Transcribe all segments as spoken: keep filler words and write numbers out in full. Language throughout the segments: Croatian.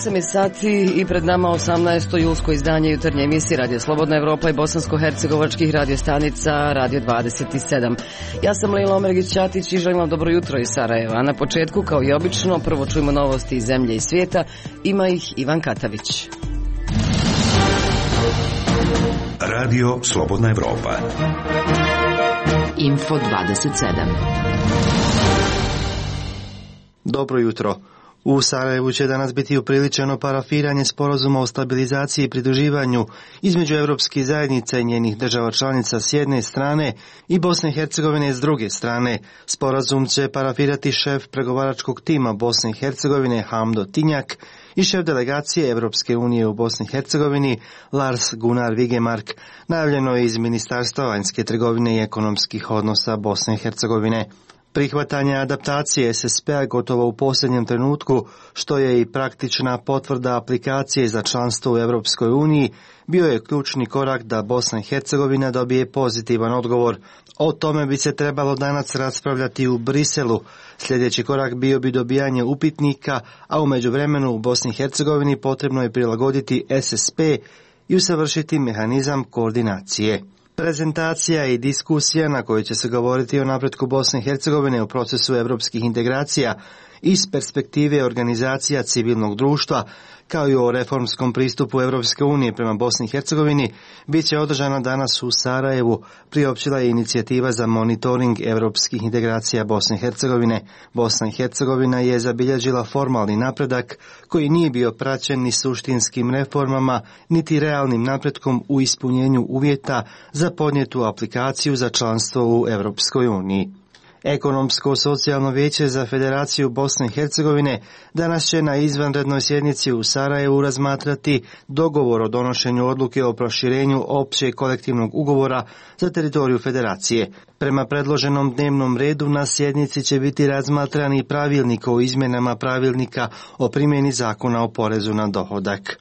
osam je sati i pred nama osamnaesto julsko izdanje jutarnje emisije Radio Slobodna Evropa i bosansko-hercegovačkih radiostanica Radio dvadeset sedam. Ja sam Lejla Omergić-Ćatić i želim vam dobro jutro iz Sarajeva. A na početku, kao i obično, prvo čujemo novosti iz zemlje i svijeta. Ima ih Ivan Katavić. Radio Slobodna Evropa. Info dvadeset sedam. Dobro jutro. U Sarajevu će danas biti upriličeno parafiranje sporazuma o stabilizaciji i pridruživanju između Europskih zajednica i njenih država članica s jedne strane i Bosne i Hercegovine s druge strane. Sporazum će parafirati šef pregovaračkog tima Bosne i Hercegovine Hamdo Tinjak i šef delegacije Europske unije u Bosni i Hercegovini Lars Gunnar Vigemark, najavljeno je iz Ministarstva vanjske trgovine i ekonomskih odnosa Bosne i Hercegovine. Prihvatanje adaptacije es es pe-a gotovo u posljednjem trenutku, što je i praktična potvrda aplikacije za članstvo u Europskoj uniji, bio je ključni korak da Bosna i Hercegovina dobije pozitivan odgovor. O tome bi se trebalo danas raspravljati u Briselu. Sljedeći korak bio bi dobijanje upitnika, a u međuvremenu u Bosni i Hercegovini potrebno je prilagoditi es es pe i usavršiti mehanizam koordinacije. Prezentacija i diskusija na kojoj će se govoriti o napretku Bosne i Hercegovine u procesu europskih integracija iz perspektive organizacija civilnog društva, kao i o reformskom pristupu Europske unije prema Bosni i Hercegovini, bit će održana danas u Sarajevu, priopćila je inicijativa za monitoring europskih integracija Bosne i Hercegovine. Bosna i Hercegovina je zabilježila formalni napredak koji nije bio praćen ni suštinskim reformama, niti realnim napretkom u ispunjenju uvjeta za podnijetu aplikaciju za članstvo u Europskoj uniji. Ekonomsko-socijalno vijeće za Federaciju Bosne i Hercegovine danas će na izvanrednoj sjednici u Sarajevu razmatrati dogovor o donošenju odluke o proširenju općeg kolektivnog ugovora za teritoriju Federacije. Prema predloženom dnevnom redu na sjednici će biti razmatrani pravilnik o izmjenama pravilnika o primjeni zakona o porezu na dohodak.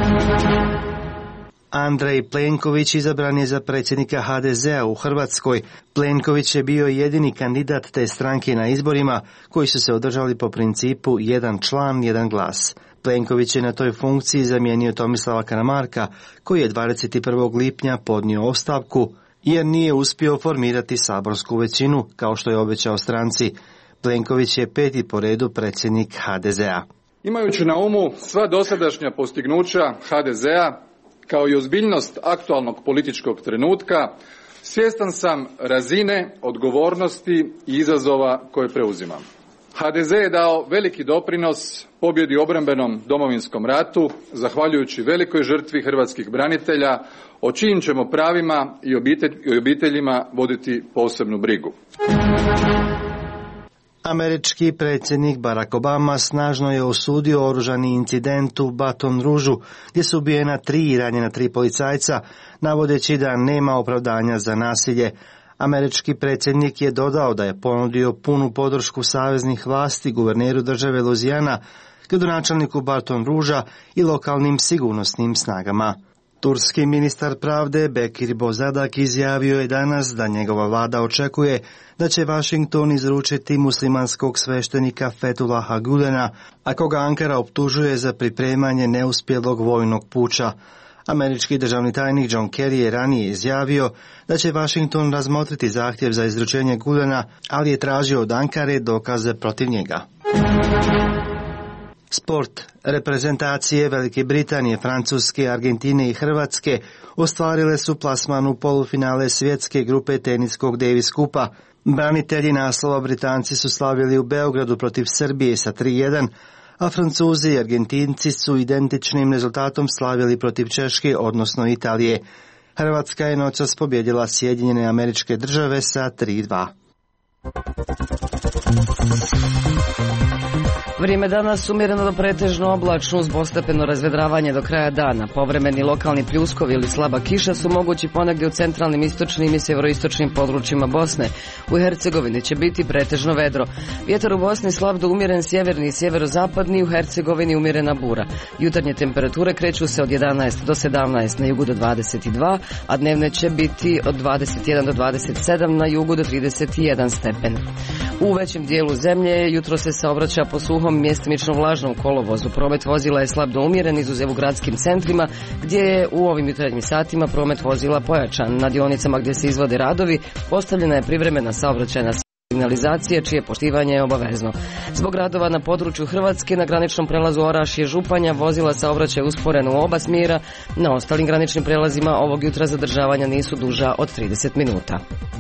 Andrej Plenković izabran je za predsjednika ha de zea u Hrvatskoj. Plenković je bio jedini kandidat te stranke na izborima koji su se održali po principu jedan član, jedan glas. Plenković je na toj funkciji zamijenio Tomislava Karamarka, koji je dvadeset prvog lipnja podnio ostavku jer nije uspio formirati saborsku većinu kao što je obećao stranci. Plenković je peti po redu predsjednik ha de zea. Imajući na umu sva dosadašnja postignuća ha de zea, kao i ozbiljnost aktualnog političkog trenutka, svjestan sam razine odgovornosti i izazova koje preuzimam. ha de ze je dao veliki doprinos pobjedi u obrambenom Domovinskom ratu, zahvaljujući velikoj žrtvi hrvatskih branitelja, o čijim ćemo pravima i, obitelj, i obiteljima voditi posebnu brigu. Američki predsjednik Barack Obama snažno je osudio oružani incident u Baton Rougu, gdje su ubijena tri i ranjena tri policajca, navodeći da nema opravdanja za nasilje. Američki predsjednik je dodao da je ponudio punu podršku saveznih vlasti guverneru države Luizijana, gradonačelniku Baton Rougua i lokalnim sigurnosnim snagama. Turski ministar pravde Bekir Bozadak izjavio je danas da njegova vlada očekuje da će Washington izručiti muslimanskog sveštenika Fethullaha Gülena, a koga Ankara optužuje za pripremanje neuspjelog vojnog puča. Američki državni tajnik John Kerry je ranije izjavio da će Washington razmotriti zahtjev za izručenje Gülena, ali je tražio od Ankare dokaze protiv njega. Sport. Reprezentacije Velike Britanije, Francuske, Argentine i Hrvatske ostvarile su plasman u polufinale svjetske grupe teniskog Davis Kupa. Branitelji naslova Britanci su slavili u Beogradu protiv Srbije sa tri jedan, a Francuzi i Argentinci su identičnim rezultatom slavili protiv Češke, odnosno Italije. Hrvatska je noćas pobjedila Sjedinjene Američke Države sa tri dva. Vrijeme danas umjereno do pretežno oblačno uz postepeno razvedravanje do kraja dana. Povremeni lokalni pljuskovi ili slaba kiša su mogući ponegdje u centralnim, istočnim i sjeveroistočnim područjima Bosne. U Hercegovini će biti pretežno vedro. Vjetar u Bosni slab do umjeren sjeverni i sjeverozapadni, u Hercegovini umjerena bura. Jutarnje temperature kreću se od jedanaest do sedamnaest, na jugu do dvadeset dva, a dnevne će biti od dvadeset jedan do dvadeset sedam, na jugu do trideset jedan stepen. U većem dijelu zemlje jutro se saobraća po suhom suhom, mjestimično vlažnom kolovozu. Promet vozila je slab do umjeren, izuzev u gradskim centrima, gdje je u ovim jutarnjim satima promet vozila pojačan. Na dionicama gdje se izvode radovi postavljena je privremena saobraćajna signalizacije, čije poštivanje je obavezno. Zbog radova na području Hrvatske, na graničnom prelazu Orašje Županja, vozila saobraćaj usporeno u oba smjera. Na ostalim graničnim prelazima ovog jutra zadržavanja nisu duža od trideset minuta.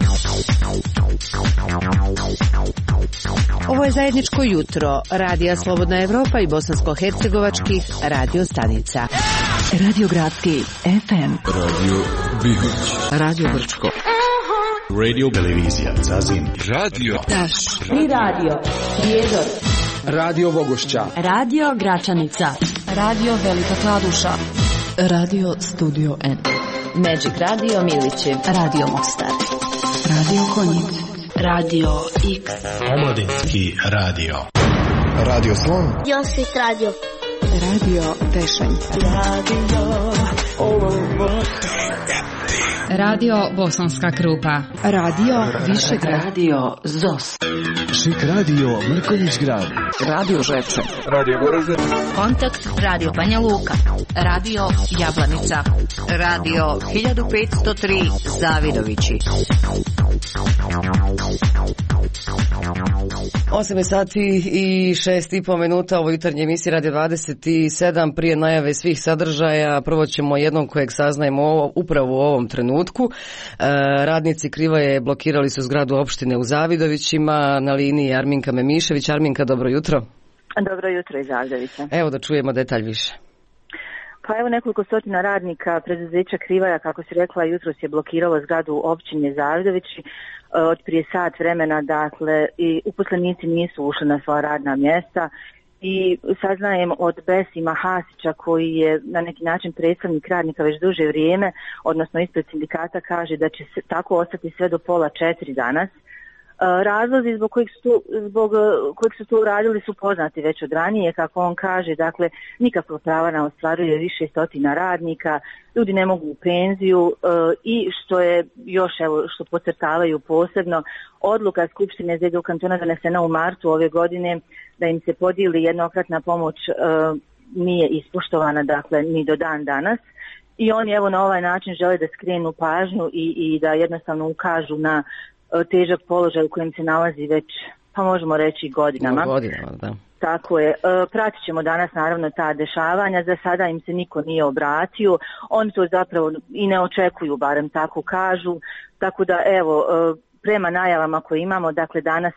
Ovo je zajedničko jutro Radija Slobodna Evropa i bosansko-hercegovačkih radio stanica. Radio Gradski F M, Radio Bihać, Radio Brčko, Radio Televizija Zazim, Radio Taš, Tri Radio, Prijedor, Radio Bogošća, Radio Gračanica, Radio Velika Kladuša, Radio Studio N, Magic Radio Milići, Radio Mostar, Radio Konjic, Radio X, Omladinski radio, Radio Slon, Josip Radio, Radio Tešanj, Radio Radio Bosanska Krupa, Radio Višegrad, Radio Zos, Šik Radio Mrkonjić Grad, Radio Žepče, Radio Goražde, Kontakt Radio Banja Luka, Radio Jablanica, Radio hiljadu petsto tri Zavidovići. osam sati i šest i po minuta, ovo jutarnje emisije Radio dvadeset sedam. Prije najave svih sadržaja, prvo ćemo jednom kojeg saznajemo ovo, upravo u ovom trenutku. E, radnici Krivaje blokirali su zgradu opštine u Zavidovićima. Na liniji Arminka Memišević. Arminka, dobro jutro. Dobro jutro iz Zavidovića. Evo da čujemo detalj više. Pa evo, nekoliko stotina radnika preduzeća Krivaja, kako si rekla, jutros je blokiralo zgradu općine Zavidovići od prije sat vremena, dakle, i uposlenici nisu ušli na svoja radna mjesta. I saznajem od Besima Hasića, koji je na neki način predstavnik radnika već duže vrijeme, odnosno ispred sindikata, kaže da će se tako ostati sve do pola četiri danas. Razlozi zbog kojih su tu, zbog kojih su to uradili su poznati već od ranije, kako on kaže, dakle, nikakvog prava ne ostvaruje više stotina radnika, ljudi ne mogu u penziju i što je još, evo, što podcrtavaju posebno, odluka Skupštine Zedu kantona donesena u martu ove godine da im se podijeli jednokratna pomoć nije ispoštovana, dakle, ni do dan danas. I oni, evo, na ovaj način žele da skrenu pažnju i, i da jednostavno ukažu na težak položaj u kojem se nalazi već, pa možemo reći, godinama. Godinama, da. Tako je. Pratit ćemo danas naravno ta dešavanja. Za sada im se niko nije obratio. Oni to zapravo i ne očekuju, barem tako kažu. Tako da, evo, prema najavama koje imamo, dakle, danas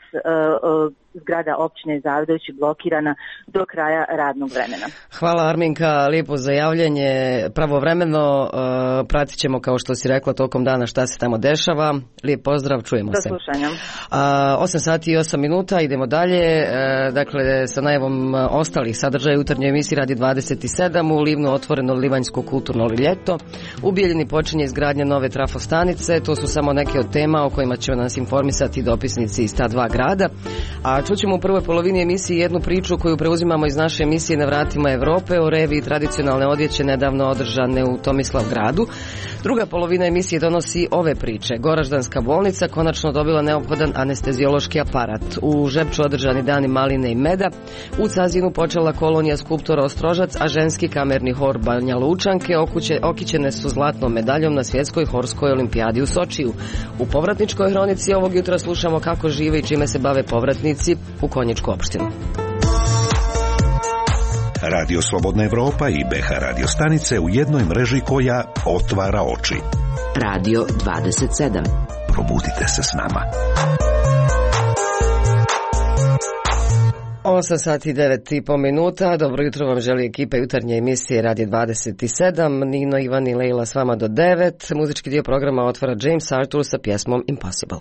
zgrada općine Zavidovići blokirana do kraja radnog vremena. Hvala, Arminka, lijepo za javljanje. Pravovremeno uh, pratit ćemo, kao što si rekla, tokom dana šta se tamo dešava. Lijep pozdrav, čujemo se. Do slušanja. Uh, osam sati i osam minuta, idemo dalje. Uh, dakle, sa najavom ostalih sadržaja jutarnje emisije Radio dvadeset sedam. U Livnu otvoreno Livanjsko kulturno ljeto. U Bijeljini počinje izgradnja nove trafostanice. To su samo neke od tema o kojima će nas informisati dopisnici iz ta dva grada. A čućemo u prvoj polovini emisije jednu priču koju preuzimamo iz naše emisije Na vratima Evrope o reviji tradicionalne odjeće nedavno održane u Tomislavgradu. Druga polovina emisije donosi ove priče. Goraždanska bolnica konačno dobila neophodan anesteziološki aparat. U Žepču održani dani maline i meda. U Cazinu počela kolonija skulptora Ostrožac, a ženski kamerni hor Banja Lučanke okuće, okićene su zlatnom medaljom na svjetskoj horskoj olimpijadi u Sočiju. U povratničkoj hronici ovog jutra slušamo kako žive i čime se bave povratnici u Konjičku opštinu. Radio Slobodna Evropa i B H radio stanice u jednoj mreži koja otvara oči. Radio dvadeset sedam. Probudite se s nama. osam sati i devet i po minuta. Dobro jutro vam želi ekipa jutarnje emisije Radio dvadeset sedam. Nino, Ivan i Leila s vama do devet. Muzički dio programa otvara James Arthur sa pjesmom Impossible.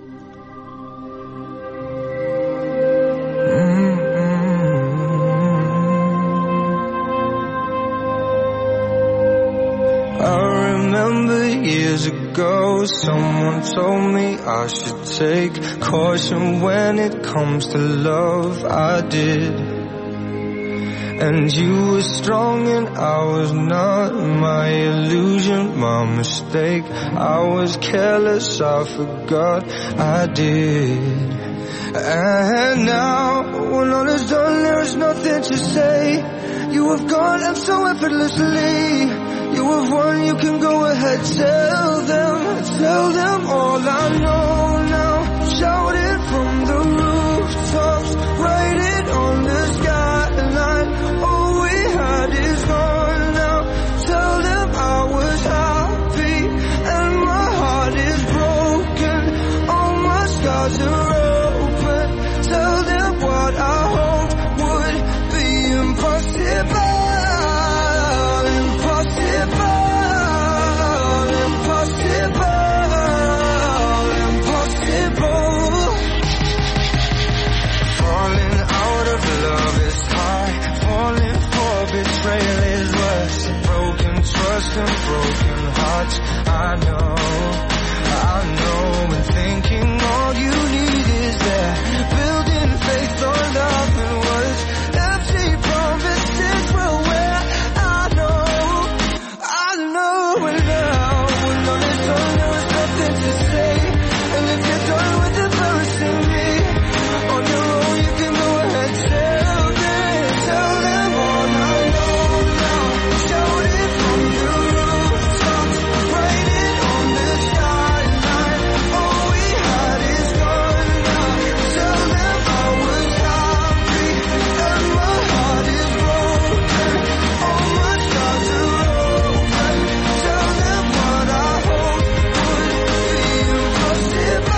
Years ago, someone told me I should take caution when it comes to love. I did. And you were strong and I was not. My illusion, my mistake. I was careless, I forgot I did. And now, when all is done, there is nothing to say. You have gone and so effortlessly. You have won, you can go ahead, tell them, tell them all I know now. Shout it from the rooftops, write it on the skyline. All we had is gone now. Tell them I was happy and my heart is broken. All my scars are open. Tell them what I hoped would be impossible. Trust and broken hearts, I know, I know, and thinking all you need is there, building faith on love and words, empty promises will wear, I know, I know, and now, when all is done, there is nothing to say, and if you're done with embarrassing me, on your own you can go ahead, tell them, tell them all I know now, shout it from the rooftops, write it on the skyline, all we had is gone now, tell them I was happy, and my heart is broken, all my scars are open, tell them what I hoped would be impossible,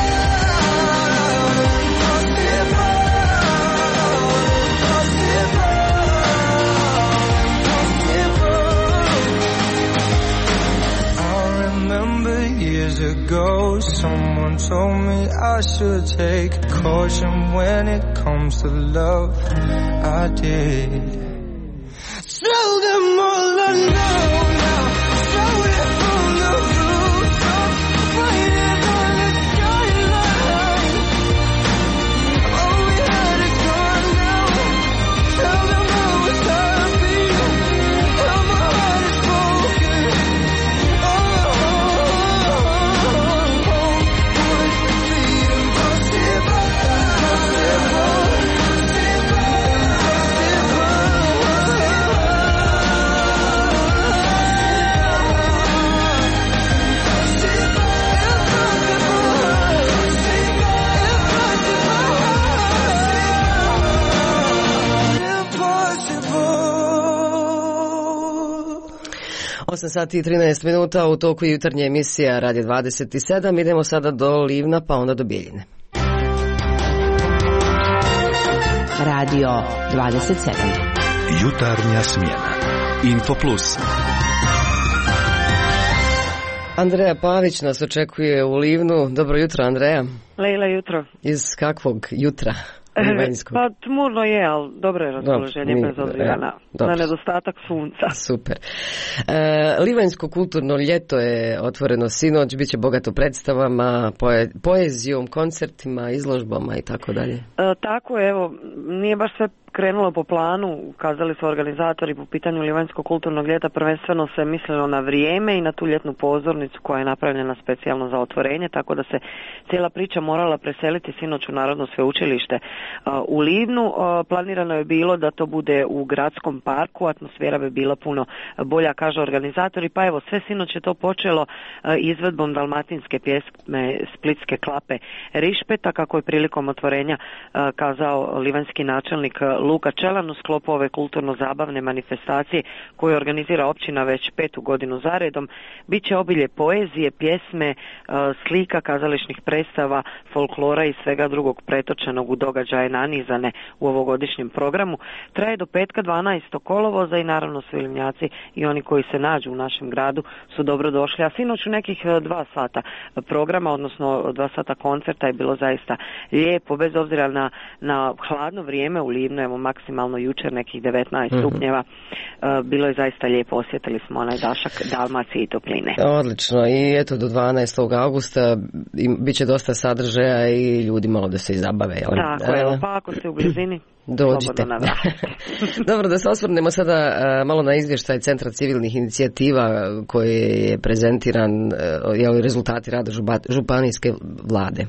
impossible, impossible. I remember years ago, someone told me I should take caution when it comes to love. I did. Tell them all I know now. Show it from the rooftops, write it on the skyline. All we had is gone now. Tell them I was happy, and my heart is broken. Oh, would be impossible, osam sati i trinaest minuta u toku jutarnje emisija Radio dvadeset sedam. Idemo sada do Livna pa onda do Bijeljine. Radio dvadeset sedam. Jutarnja smjena. Infoplus. Andreja Pavić nas očekuje u Livnu. Dobro jutro, Andreja. Lejla, jutro. Iz kakvog jutra? Livanjskog? Pa tmurno je, ali dobro je raspoloženje bez obzira na, na nedostatak sunca. Super. E, Livanjsko kulturno ljeto je otvoreno sinoć, bit će bogato predstavama, poe, poezijom, koncertima, izložbama i tako dalje. E, tako je, evo, nije baš sve krenulo po planu, kazali su organizatori po pitanju Livanjskog kulturnog ljeta, prvenstveno se mislilo na vrijeme i na tu ljetnu pozornicu koja je napravljena specijalno za otvorenje, tako da se cijela priča morala preseliti sinoć u Narodno sveučilište u Livnu. Planirano je bilo da to bude u gradskom parku, atmosfera bi bila puno bolja, kaže organizatori, pa evo sve sinoć je to počelo izvedbom dalmatinske pjesme Splitske klape Rišpeta, kako je prilikom otvorenja kazao livanjski načelnik Luka Čelan u sklopu ove kulturno-zabavne manifestacije koju organizira općina već petu godinu zaredom. Biće obilje poezije, pjesme, slika, kazališnih predstava, folklora i svega drugog pretočenog u događaje nanizane u ovogodišnjem programu. Traje do petka dvanaestog kolovoza i naravno svi Livnjaci i oni koji se nađu u našem gradu su dobro došli. A sinoć u nekih dva sata programa, odnosno dva sata koncerta je bilo zaista lijepo, bez obzira na, na hladno vrijeme u Livnu, evo maksimalno jučer nekih devetnaest mm-hmm. stupnjeva. Bilo je zaista lijepo, osjetili smo onaj dašak Dalmacije i topline. Odlično, i eto do dvanaestog augusta bit će dosta sadržaja i ljudi malo da se i zabave. Jel? Tako, e, evo, pa ako ste u blizini, dođite. Dobro, da se osvrnemo sada uh, malo na izvještaj Centra civilnih inicijativa koji je prezentiran, uh, jel, rezultati rada župa, županijske vlade.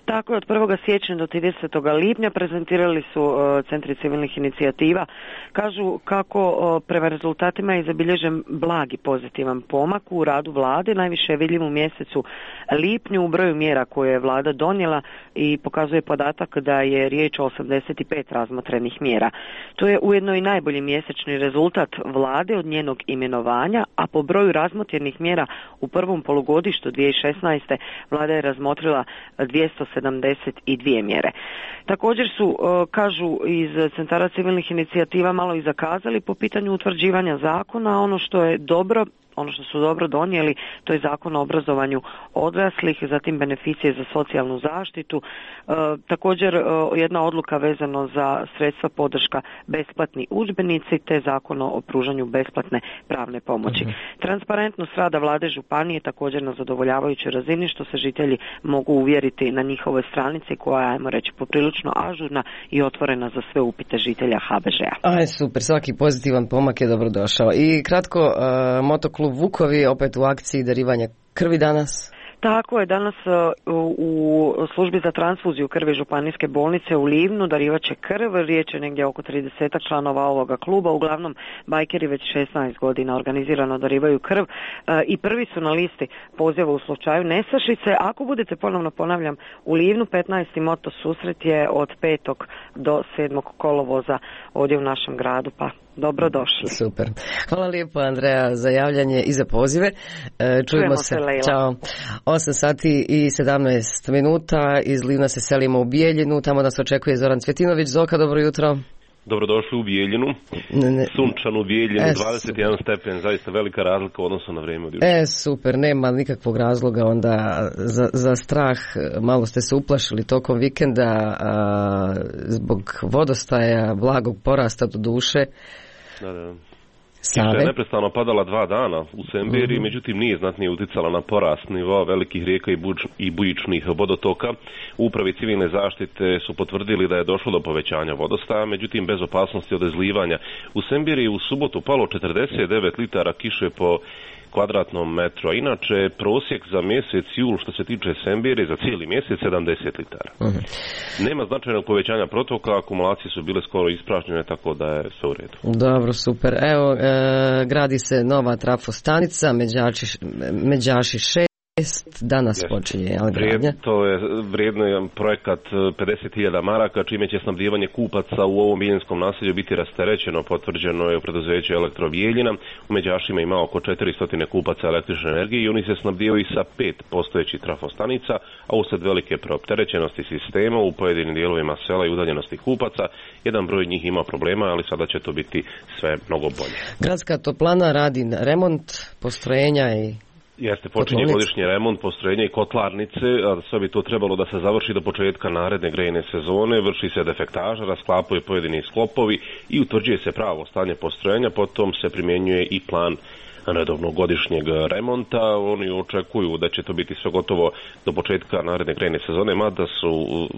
Tako je, od prvog siječnja do tridesetog lipnja prezentirali su uh, centri civilnih inicijativa. Kažu kako uh, prema rezultatima je zabilježen blagi pozitivan pomak u radu vlade, najviše je vidljiv u mjesecu lipnju u broju mjera koje je vlada donijela i pokazuje podatak da je riječ o osamdeset pet razmotrenih mjera. To je ujedno i najbolji mjesečni rezultat vlade od njenog imenovanja, a po broju razmotrenih mjera u prvom polugodištu dvije tisuće šesnaeste. vlada je razmotrila dvjesto sedamdeset dvije mjere. Također su, kažu iz centara civilnih inicijativa, malo i zakazali po pitanju utvrđivanja zakona. Ono što je dobro, ono što su dobro donijeli, to je Zakon o obrazovanju odraslih, zatim beneficije za socijalnu zaštitu, e, također e, jedna odluka vezano za sredstva podrška besplatni udžbenici, te Zakon o pružanju besplatne pravne pomoći. Uh-huh. Transparentnost rada vlade županije također na zadovoljavajućoj razini, što se žitelji mogu uvjeriti na njihovoj stranici koja je, ajmo reći, poprilično ažurna i otvorena za sve upite žitelja H B Ž-a. Aj, super, svaki pozitivan pomak je dobrodošao. I kratko, uh, motoklub Vukovi opet u akciji darivanja krvi danas. Tako je, danas u službi za transfuziju krvi županijske bolnice u Livnu darivat će krv, riječ je negdje oko trideset članova ovoga kluba, uglavnom bajkeri već šesnaest godina organizirano darivaju krv i prvi su na listi poziva u slučaju nestašice. Ako budete, ponovno ponavljam, u Livnu, petnaesti moto susret je od petog do sedmog kolovoza ovdje u našem gradu, pa dobrodošli. Super. Hvala lijepo, Andreja, za javljanje i za pozive. Čujemo, Čujemo se. se Ćao. osam sati i sedamnaest minuta. Iz Livna se selimo u Bijeljinu. Tamo nas očekuje Zoran Cvjetinović. Zoka, dobro jutro. Dobrodošli u Bijeljinu. Ne, ne. Sunčanu Bijeljinu, e, dvadeset jedan stepen, zaista velika razlika u odnosu na vrijeme od jutra. E, super, nema nikakvog razloga onda za, za strah. Malo ste se uplašili tokom vikenda a, zbog vodostaja, blagog porasta do duše. Da, da. Kiša je neprestano padala dva dana u Semberiji, mm-hmm. međutim nije znatnije uticala na porast nivoa velikih rijeka i, buč, i bujičnih vodotoka. U Upravi civilne zaštite su potvrdili da je došlo do povećanja vodostaja, međutim bez opasnosti od izlivanja. U Semberiji u subotu palo četrdeset devet litara kiše po kvadratnom metru, a inače prosjek za mjesec jul što se tiče Semberije za cijeli mjesec sedamdeset litara. Uh-huh. Nema značajnog povećanja protoka, akumulacije su bile skoro ispražnjene, tako da je sve u redu. Dobro, super. Evo, e, gradi se nova trafostanica, Međaši, Međaši šest. Danas yes. počinje, ali gradnja? To je vrijedno projekat pedeset hiljada maraka, čime će snabdijevanje kupaca u ovom bijeljenskom naselju biti rasterećeno, potvrđeno je u preduzeću Elektro Bijeljina. U Međašima ima oko četiristo kupaca električne energije i oni se snabdijevaju sa pet postojećih trafostanica, a usred velike preopterećenosti sistema u pojedinim dijelovima sela i udaljenosti kupaca, jedan broj njih ima problema, ali sada će to biti sve mnogo bolje. Gradska toplana radi remont postrojenja i Jeste, počinje godišnji remont postrojenja i kotlarnice, a sve bi to trebalo da se završi do početka naredne grejne sezone, vrši se defektaža, rasklapuje pojedini sklopovi i utvrđuje se pravo stanje postrojenja, potom se primjenjuje i plan redovnog godišnjeg remonta. Oni očekuju da će to biti sve gotovo do početka naredne grejne sezone, mada su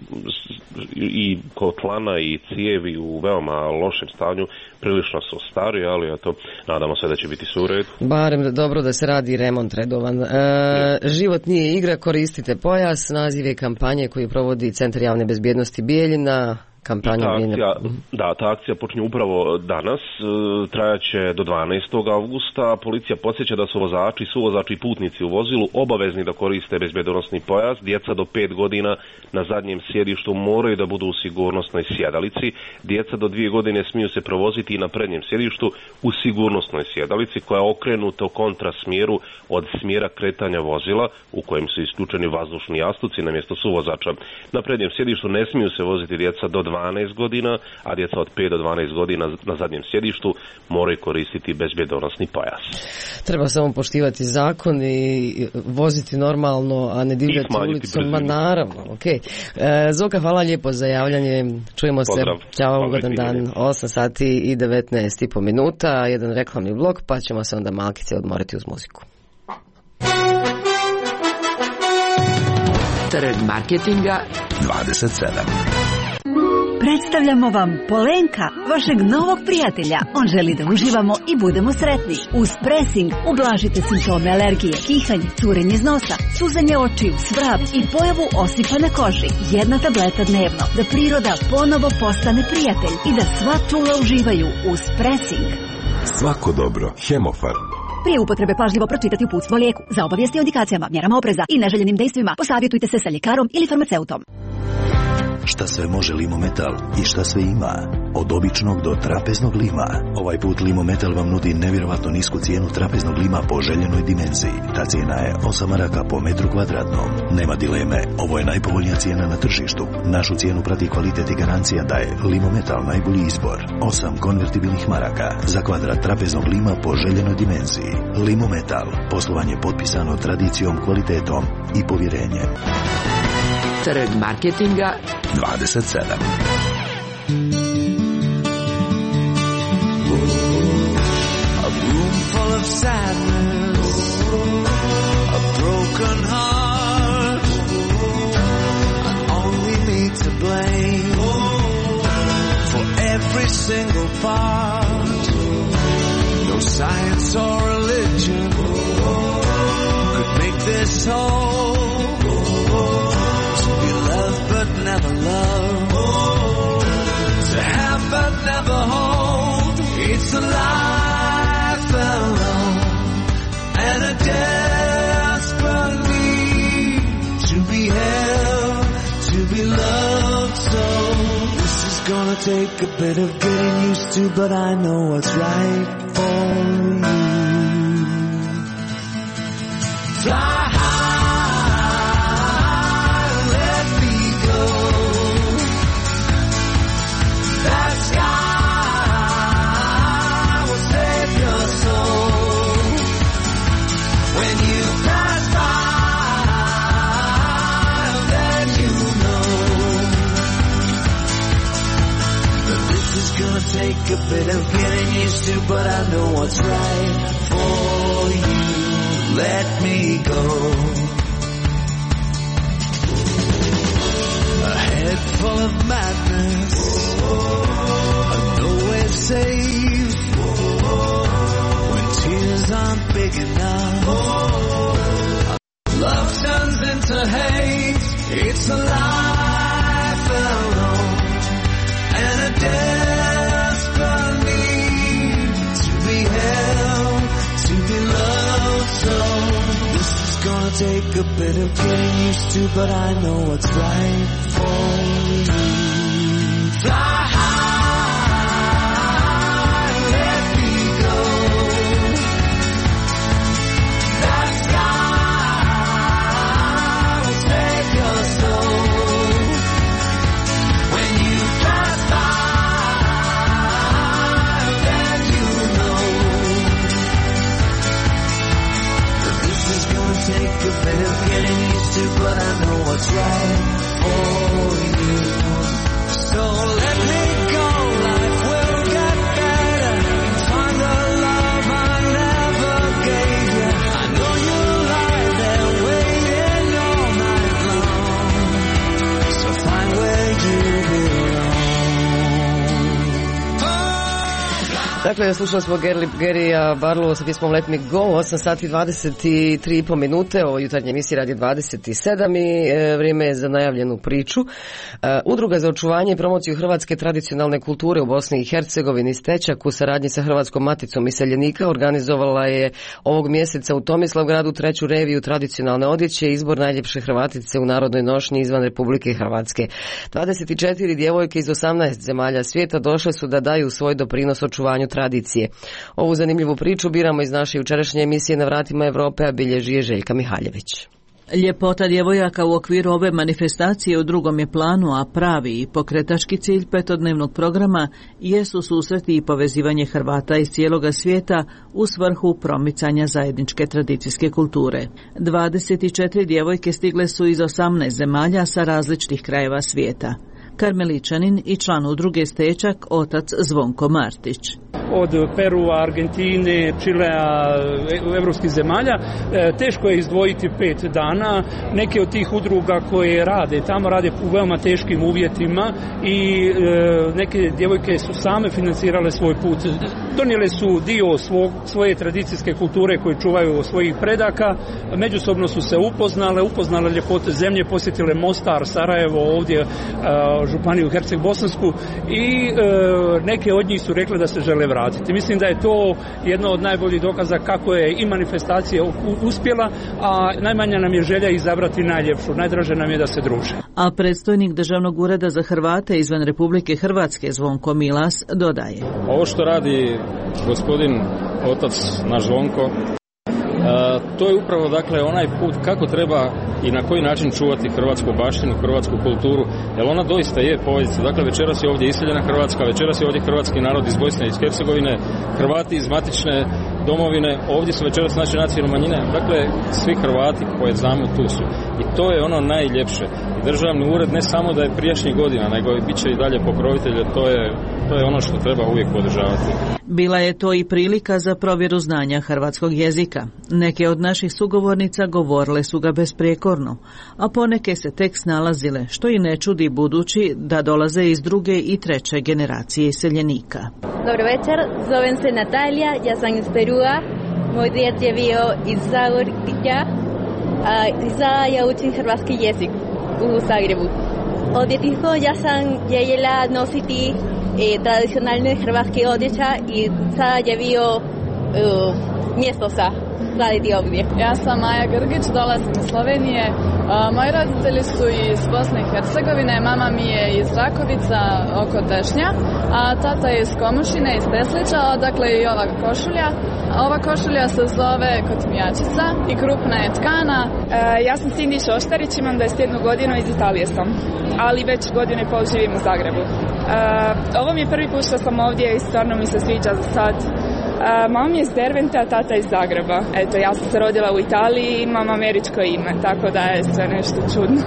i kotlana i cijevi u veoma lošem stanju, prilično su stari, ali eto, nadamo se da će biti sve u redu. Barem dobro da se radi remont redovan. E, život nije igra, koristite pojas, naziv je kampanje koju provodi Centar javne bezbjednosti Bijeljina. Kampanja ta akcija, da, ta akcija počinje upravo danas, trajaće do dvanaestog avgusta. Policija podsjeća da su vozači, suvozači i putnici u vozilu obavezni da koriste bezbjednosni pojas. Djeca do pet godina na zadnjem sjedištu moraju da budu u sigurnosnoj sjedalici. Djeca do dvije godine smiju se provoziti i na prednjem sjedištu u sigurnosnoj sjedalici koja je okrenuta u kontrasmjeru od smjera kretanja vozila u kojem su isključeni vazdušni jastuci na mjesto suvozača. Na prednjem sjedištu ne smiju se voziti djeca do dvanaest godina, a djeca od pet do dvanaest godina na zadnjem sjedištu moraju koristiti bezbjednosni pojas. Treba samo poštivati zakon i voziti normalno, a ne divljati ulicom. Ma naravno, okej. Okay. Zoka, hvala lijepo za javljanje. Čujemo Pozdrav. se. Ćao, ugodan dan. osam sati i devetnaest i po minuta, jedan reklamni blok, pa ćemo se onda malkice odmoriti uz muziku. Trg marketinga dvadeset sedam. Predstavljamo vam Polenka, vašeg novog prijatelja. On želi da uživamo i budemo sretni. Uz Pressing ublažite simptome alergije, kihanje, curenje iz nosa, suzanje očiju, svrab i pojavu osipa na koži. Jedna tableta dnevno, da priroda ponovo postane prijatelj i da sva čula uživaju. Uz Pressing. Svako dobro. Hemofarm. Prije upotrebe pažljivo pročitati uputstvo o lijeku. Za obavijesti o indikacijama, mjerama opreza i neželjenim dejstvima posavjetujte se sa ljekarom ili farmaceutom. Šta sve može Limometal i šta sve ima? Od običnog do trapeznog lima. Ovaj put Limometal vam nudi nevjerovatno nisku cijenu trapeznog lima po željenoj dimenziji. Ta cijena je osam maraka po metru kvadratnom. Nema dileme, ovo je najpovoljnija cijena na tržištu. Našu cijenu prati kvalitet i garancija da je Limometal najbolji izbor. osam konvertibilnih maraka za kvadrat trapeznog lima po željenoj dimenziji. Limometal. Poslovanje potpisano tradicijom, kvalitetom i povjerenjem. Trg marketinga dvadeset sedam. A room full of sadness, a broken heart, and only me to blame for every single part. No science or religion could make this whole. But never love, to have but never hold. It's a life alone and a desperate need to be held, to be loved. So this is gonna take a bit of getting used to, but I know what's right for you. Fly take a bit of getting used to, but I know what's right for you. Let me go. A head full of madness, a nowhere safe. When tears aren't big enough, love turns into hate. It's a life alone and a death. Gonna take a bit of getting used to, but I know what's right for you. Fly high, let me go. That sky will take your soul. When you pass by, then you know that this is gonna take a bit of getting used to, but I know what's right for you. So let me go, life will get better. Find the love I never gave you. I know you lie there waiting all night long. So find where you belong. Dakle, slušali smo Garyja Barlowa sa pjesmom Let Me Go, osam sati dvadeset tri i po minute o jutarnjoj emisiji Radio dvadeset sedam i e, vrijeme je za najavljenu priču. E, Udruga za očuvanje i promociju hrvatske tradicionalne kulture u Bosni i Hercegovini Stečak u saradnji sa Hrvatskom maticom iseljenika organizovala je ovog mjeseca u Tomislavgradu treću reviju tradicionalne odjeće i izbor najljepše Hrvatice u narodnoj nošnji izvan Republike Hrvatske. dvadeset četiri djevojke iz osamnaest zemalja svijeta došle su da daju svoj doprinos očuvanju tradicije. Ovu zanimljivu priču biramo iz naše jučerašnje emisije Na vratima Europe, a bilježi je Željka Mihaljević. Ljepota djevojaka u okviru ove manifestacije u drugom je planu, a pravi i pokretački cilj petodnevnog programa jesu susreti i povezivanje Hrvata iz cijeloga svijeta u svrhu promicanja zajedničke tradicijske kulture. dvadeset četiri djevojke stigle su iz osamnaest zemalja sa različitih krajeva svijeta. Karmeličanin i član udruge Stečak, otac Zvonko Martić. od Perua, Argentine, Čilea, evropskih zemalja. Teško je izdvojiti pet dana. Neke od tih udruga koje rade, tamo rade u veoma teškim uvjetima i neke djevojke su same financirale svoj put. Donijele su dio svog, svoje tradicijske kulture koju čuvaju svojih predaka, međusobno su se upoznale, upoznale ljepote zemlje, posjetile Mostar, Sarajevo, ovdje županiju Herceg-Bosansku i neke od njih su rekle da se žele vratiti. Mislim da je to jedno od najboljih dokaza kako je i manifestacija uspjela, a najmanja nam je želja izabrati najljepšu, najdraže nam je da se druže. A predstojnik Državnog ureda za Hrvate izvan Republike Hrvatske Zvonko Milas dodaje. Ovo što radi gospodin otac naš Zvonko, to je upravo dakle onaj put kako treba i na koji način čuvati hrvatsku baštinu, hrvatsku kulturu, jer ona doista je poveznica. Dakle, večeras je ovdje iseljena Hrvatska, večeras je ovdje hrvatski narod iz Bosne i iz Hercegovine, Hrvati iz matične domovine, ovdje su večeras naše nacionalne manjine, dakle, svi Hrvati koje znamo tu su. I to je ono najljepše. I državni ured ne samo da je prijašnjih godina, nego i bit će i dalje pokrovitelj, to je, to je ono što treba uvijek podržavati. Bila je to i prilika za provjeru znanja hrvatskog jezika. Neke od naših sugovornica govorile su ga besprijekorno, a poneke se tek snalazile, što i ne čudi budući da dolaze iz druge i treće generacije iseljenika. Dobro večer, zovem se Natalija, ja sam iz Perua, moj djed je bio iz Zagorja, a sada ja učim hrvatski jezik u Zagrebu. Od djetinjstva ja sam željela nositi e, tradicionalne hrvatske odjeća i sada je bio uh, mjesto sa raditi ovdje. Ja sam Maja Grgić, dolazim iz Slovenije. A, moji roditelji su iz Bosne i Hercegovine, mama mi je iz Rakovica oko Tešnja, a tata je iz Komušine, iz Teslića, odakle i ova košulja. Ova košulja se zove Kotmijačica i krupna je tkana. E, ja sam Cindy Šoštarić, imam dvadeset jednu godinu, iz Italije sam, ali već godinu i pol živim u Zagrebu. E, ovo mi je prvi put što sam ovdje i stvarno mi se sviđa za sad. Uh, mama mi je iz Derventa, a tata iz Zagreba. Eto, ja sam se rodila u Italiji i imam američko ime, tako da je sve nešto čudno.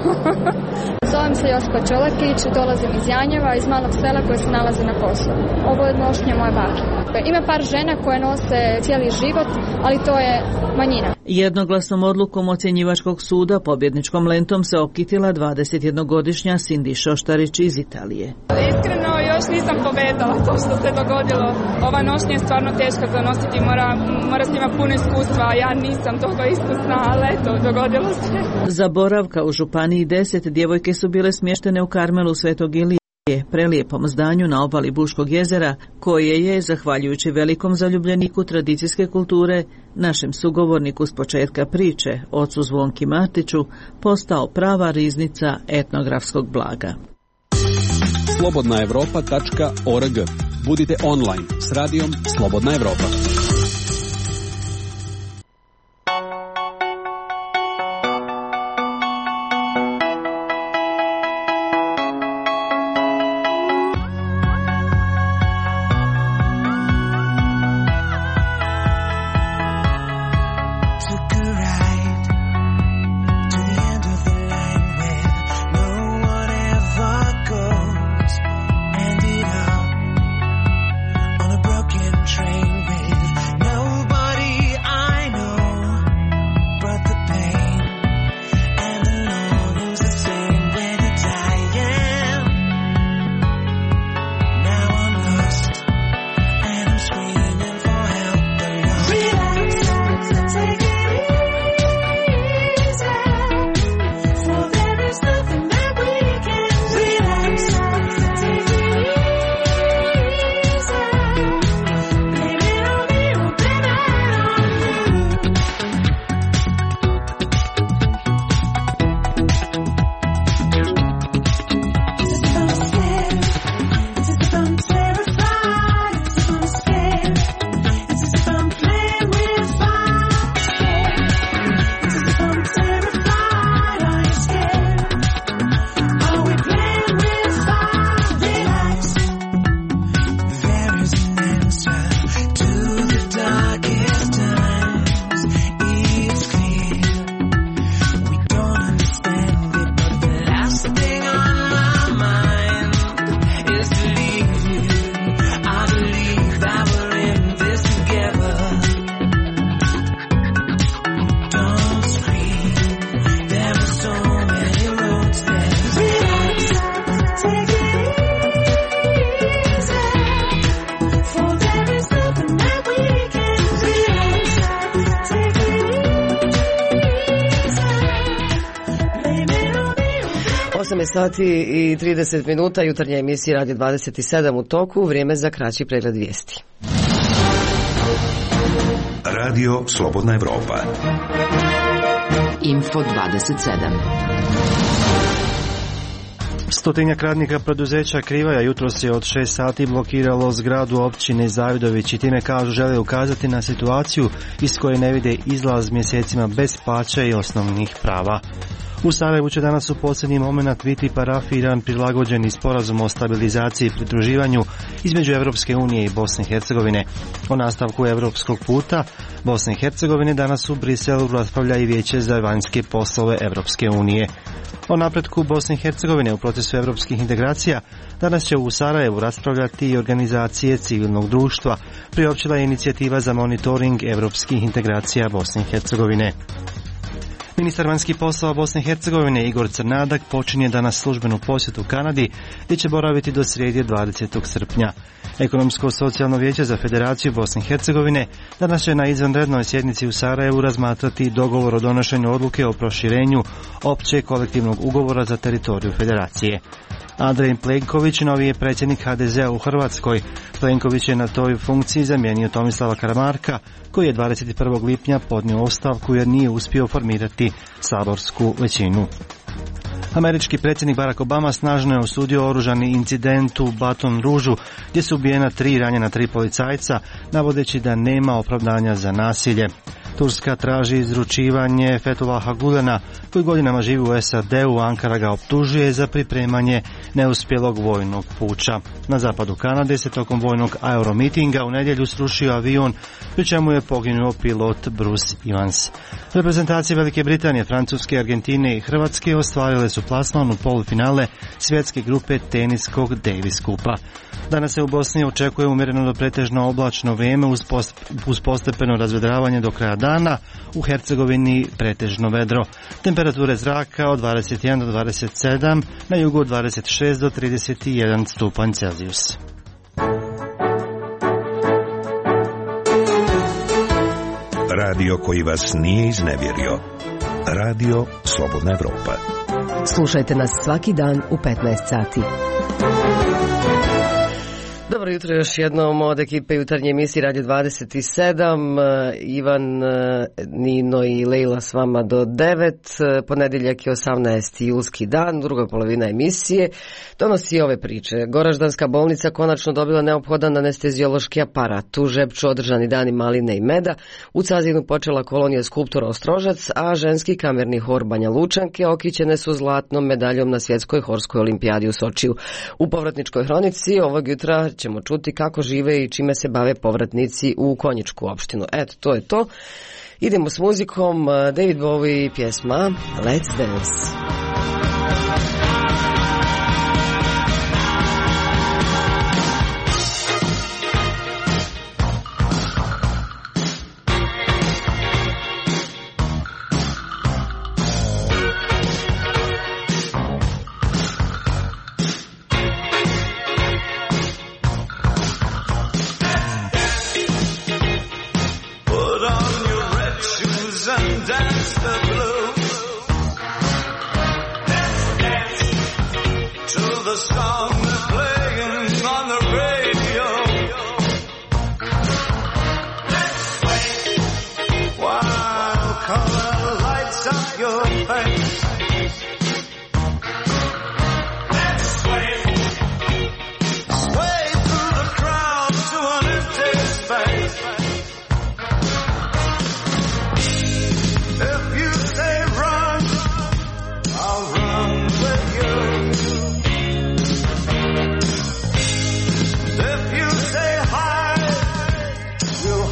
Zovem se Jospa Čolakić, dolazim iz Janjeva, iz malog sela koje se nalazi na Kosovu. Ovo je nošnja moje bake. Ima par žena koje nose cijeli život, ali to je manjina. Jednoglasnom odlukom ocjenjivačkog suda pobjedničkom lentom se okitila dvadesetjednogodišnja Cindy Šoštarić iz Italije. Iskreno, još nisam pobedala to što se dogodilo. Ova nošnja je stvarno teška za nositi, mora, mora s njima puno iskustva, a ja nisam toliko iskusna, ali eto, dogodilo se. Za boravka u Županiji deset djevojke su bile smještene u Karmelu Svetog Ilije, prelijepom zdanju na obali Buškog jezera, koje je, zahvaljujući velikom zaljubljeniku tradicijske kulture, našem sugovorniku s početka priče, ocu Zvonki Matiću, postao prava riznica etnografskog blaga. slobodna evropa tačka org. Budite online s radijom Slobodna Evropa. Train with osam je sati i trideset minuta, jutarnja emisija Radio dvadeset sedam u toku, vrijeme za kraći pregled vijesti. Radio Slobodna Evropa. Info dvadeset sedam. Stotinjak radnika preduzeća Krivaja jutros je od šest sati blokiralo zgradu općine Zavidović i time, kažu, žele ukazati na situaciju iz koje ne vide izlaz mjesecima bez plaća i osnovnih prava. U Sarajevu će danas u posljednji moment biti parafiran prilagođeni sporazum o stabilizaciji i pridruživanju između Europske unije i Bosne i Hercegovine. O nastavku europskog puta Bosne i Hercegovine danas u Briselu raspravlja i Vijeće za vanjske poslove Europske unije. O napretku Bosne i Hercegovine u procesu europskih integracija danas će u Sarajevu raspravljati i organizacije civilnog društva, priopćila je inicijativa za monitoring europskih integracija Bosne i Hercegovine. Ministar vanjskih poslova Bosne i Hercegovine Igor Crnadak počinje danas službenu posjetu Kanadi, gdje će boraviti do srijede dvadesetog srpnja. Ekonomsko-socijalno vijeće za Federaciju Bosne i Hercegovine danas će na izvanrednoj sjednici u Sarajevu razmatrati dogovor o donošenju odluke o proširenju općeg kolektivnog ugovora za teritoriju Federacije. Andrej Plenković novi je predsjednik ha de zea u Hrvatskoj. Plenković je na toj funkciji zamijenio Tomislava Karamarka, koji je dvadeset prvog lipnja podnio ostavku jer nije uspio formirati saborsku većinu. Američki predsjednik Barack Obama snažno je osudio oružani incident u Baton Rouge-u, gdje su ubijena tri, ranjena tri policajca, navodeći da nema opravdanja za nasilje. Turska traži izručivanje Fethullaha Gulena, koji godinama živi u es a de-u, Ankara ga optužuje za pripremanje neuspjelog vojnog puča. Na zapadu Kanade se tokom vojnog aeromitinga u nedjelju srušio avion, pri čemu je poginuo pilot Bruce Evans. Reprezentacije Velike Britanije, Francuske, Argentine i Hrvatske ostvarile su plasman u polufinale svjetske grupe teniskog Davis Kupa. Danas se u Bosni očekuje umjereno do pretežno oblačno vrijeme uz, post, uz postepeno razvedravanje do kraja dana, u Hercegovini pretežno vedro. Temperature zraka od dvadeset jedan do dvadeset sedam, na jugu od dvadeset šest do trideset jedan stupanj Celzijus. Radio koji vas nije iznevjerio. Radio Slobodna Evropa. Slušajte nas svaki dan u petnaest sati. Dobro jutro još jednom od ekipe jutarnje emisije Radio dvadeset sedam. Ivan, Nino i Lejla s vama do devet. Ponedjeljak je osamnaesti julski dan, druga polovina emisije donosi ove priče. Goraždanska bolnica konačno dobila neophodan anesteziološki aparat. U Žepču održani dani maline i meda. U Cazinu počela kolonija skulptora Ostrožac, a ženski kamerni hor Banja Lučanke okićene su zlatnom medaljom na svjetskoj horskoj olimpijadi u Sočiju. U povratničkoj hronici ovog jutra ćemo čuti kako žive i čime se bave povratnici u Konjičku opštinu. Eto, to je to. Idemo s muzikom. David Bowie pjesma Let's Dance. Dance the blues.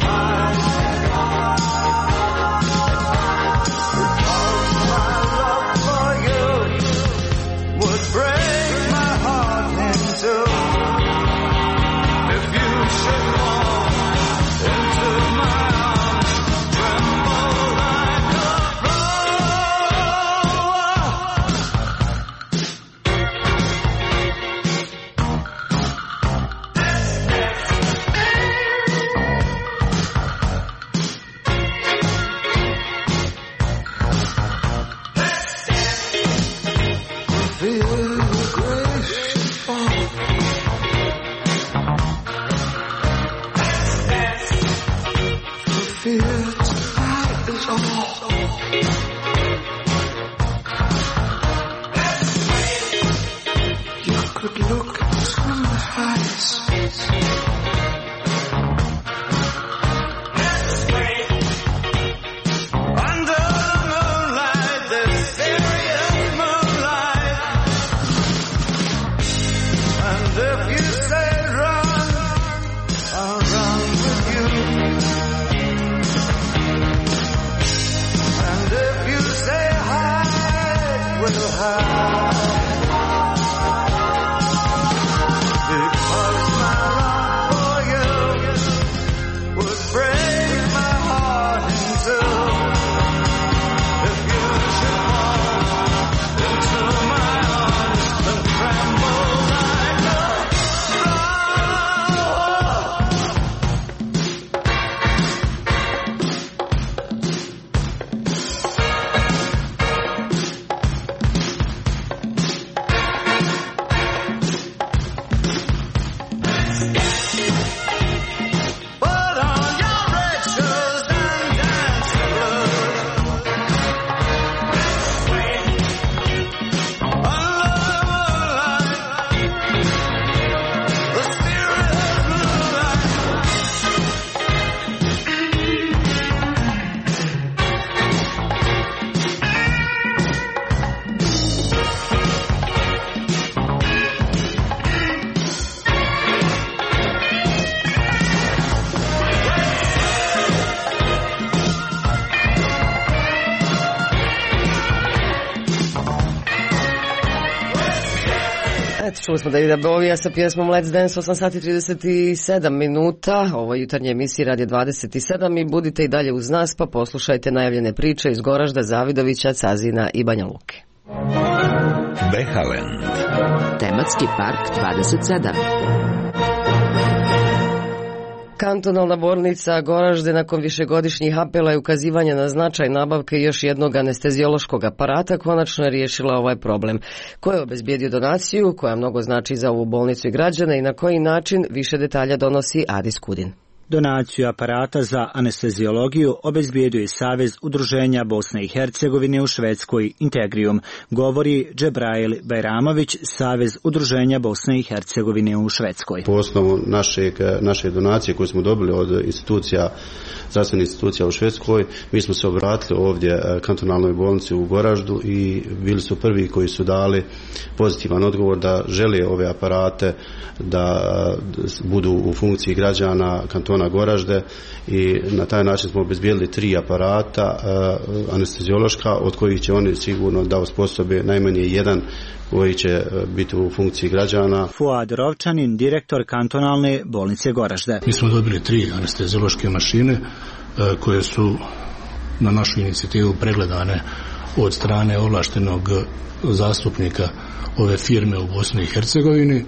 love Čuli smo Davida Bovija sa pjesmom Let's Dance, osam sati trideset sedam minuta, ovo je jutarnje emisije Radio dvadeset sedam i budite i dalje uz nas pa poslušajte najavljene priče iz Goražda, Zavidovića, Cazina i Banja Luke. Behaland. Tematski park dvadeset sedam. Kantonalna bolnica Goražde nakon višegodišnjih apela i ukazivanja na značaj nabavke još jednog anesteziološkog aparata konačno je riješila ovaj problem. Ko je obezbijedio donaciju, koja mnogo znači za ovu bolnicu i građane i na koji način, više detalja donosi Adis Kudin. Donaciju aparata za anesteziologiju obezbijedio je Savez udruženja Bosne i Hercegovine u Švedskoj Integrium, govori Džebrail Bajramović, Savez udruženja Bosne i Hercegovine u Švedskoj. Po osnovu našeg, naše donacije koje smo dobili od institucija, zdravstvenih institucija u Švedskoj, mi smo se obratili ovdje kantonalnoj bolnici u Goraždu i bili su prvi koji su dali pozitivan odgovor da žele ove aparate da budu u funkciji građana kantona Goražde i na taj način smo obezbijedili tri aparata uh, anesteziološka od kojih će oni sigurno da osposobe najmanje jedan koji će biti u funkciji građana. Fuad Rovčanin, direktor kantonalne bolnice Goražde. Mi smo dobili tri anesteziološke mašine uh, koje su na našu inicijativu pregledane od strane ovlaštenog zastupnika ove firme u Bosni i Hercegovini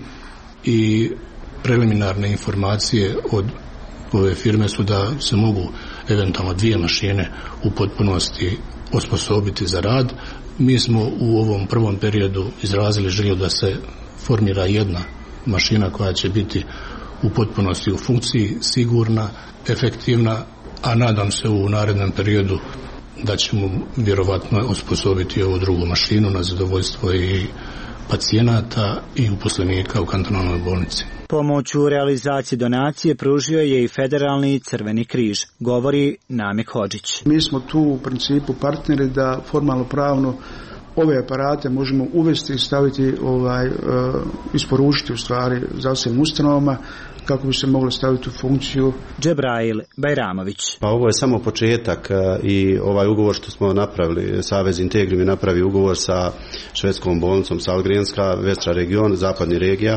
i preliminarne informacije od ove firme su da se mogu eventualno dvije mašine u potpunosti osposobiti za rad. Mi smo u ovom prvom periodu izrazili želju da se formira jedna mašina koja će biti u potpunosti u funkciji, sigurna, efektivna, a nadam se u narednom periodu da ćemo vjerovatno osposobiti ovu drugu mašinu na zadovoljstvo i pacijenata i uposlenika u kantonalnoj bolnici. Pomoć u realizaciji donacije pružio je i Federalni Crveni križ, govori Namik Hodžić. Mi smo tu u principu partneri da formalno pravno ove aparate možemo uvesti i staviti, ovaj, uh, isporučiti u stvari zdravstvenim ustanovama kako bi se moglo staviti u funkciju. Džebrail Bajramović. Pa ovo je samo početak i ovaj ugovor što smo napravili, Savez Integrium je napravio ugovor sa švedskom bolnicom Sahlgrenska, Vestra region, zapadni regija.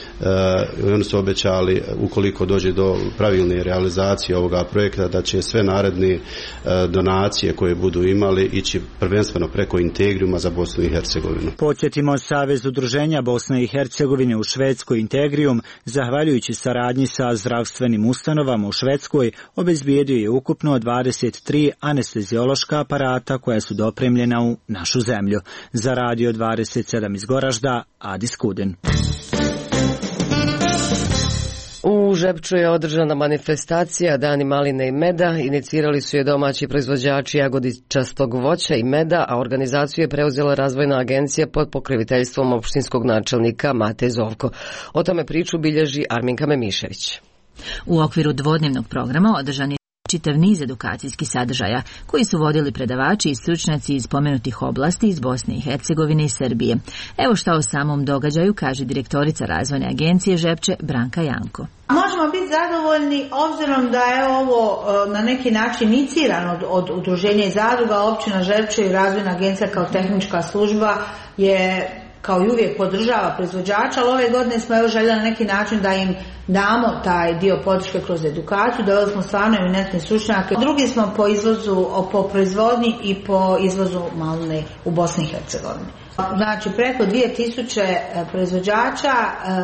I oni su obećali ukoliko dođe do pravilne realizacije ovoga projekta da će sve naredne donacije koje budu imali ići prvenstveno preko Integriuma za Bosnu i Hercegovinu. Podsjetimo, Savez udruženja Bosne i Hercegovine u Švedskoj Integrium, zahvaljujući saradnji sa zdravstvenim ustanovama u Švedskoj, obezbijedio je ukupno dvadeset tri anesteziološka aparata koja su dopremljena u našu zemlju. Za Radio dvadeset sedam iz Goražda, Adis Kudin. U U Žepču je održana manifestacija Dani maline i meda. Inicirali su je domaći proizvođači jagodičastog voća i meda, a organizaciju je preuzela Razvojna agencija pod pokroviteljstvom opštinskog načelnika Mate Zovko. O tome priču bilježi Arminka Memišević. U okviru dvodnevnog programa održan je čitav niz edukacijskih sadržaja koji su vodili predavači i stručnjaci iz pomenutih oblasti iz Bosne i Hercegovine i Srbije. Evo šta o samom događaju kaže direktorica Razvojne agencije Žepče Branka Janko. Možemo biti zadovoljni obzirom da je ovo na neki način inicirano od, od udruženja i zadruga. Općina Žepče i Razvojna agencija kao tehnička služba je kao i uvijek podržava proizvođača, ali ove godine smo evo željeli na neki način da im damo taj dio podrške kroz edukaciju, doveli smo stvarno eminentne stručnjake. Drugi smo po izvozu, po proizvodnji i po izvozu maline u Bosni i Hercegovini. Znači preko dvije tisuće proizvođača,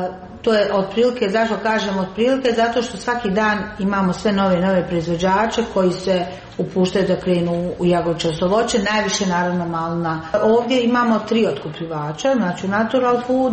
to je otprilike, zašto kažem otprilike, zato što svaki dan imamo sve nove i nove proizvođače koji se upuštaju da krenu u jagodičasto voće, najviše naravno malina. Ovdje imamo tri otkupljivača, znači Natural Food,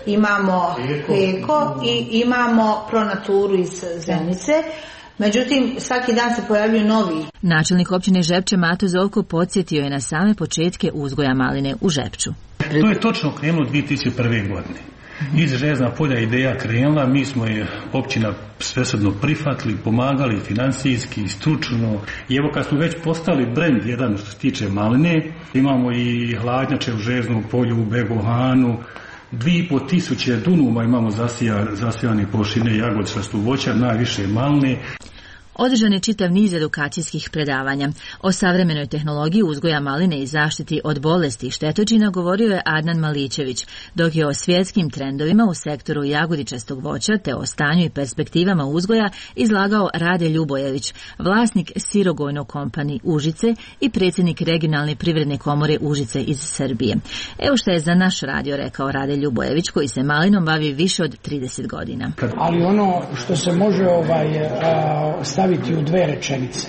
imamo Eko i imamo Pronaturu iz Zenice. Međutim, svaki dan se pojavljuju novi. Načelnik općine Žepče Mato Zovko podsjetio je na same početke uzgoja maline u Žepču. To je točno krenulo dvije tisuće prve. godine. Iz Žezna polja ideja krenula, mi smo je općina svesrdno prihvatili, pomagali financijski, stručno. I evo kad smo već postali brend jedan što se tiče maline, imamo i hladnjače u Žeznom polju, u Begohanu, dvije i po tisuće dunuma imamo zasija, zasijane površine jagodičastog voća, najviše maline. Održan je čitav niz edukacijskih predavanja. O savremenoj tehnologiji uzgoja maline i zaštiti od bolesti i štetočina govorio je Adnan Malićević, dok je o svjetskim trendovima u sektoru jagodičastog voća te o stanju i perspektivama uzgoja izlagao Rade Ljubojević, vlasnik Sirogojno kompani Užice i predsjednik regionalne privredne komore Užice iz Srbije. Evo što je za naš radio rekao Rade Ljubojević, koji se malinom bavi više od trideset godina. Ali ono što se može ovaj, staviti u dve rečenice.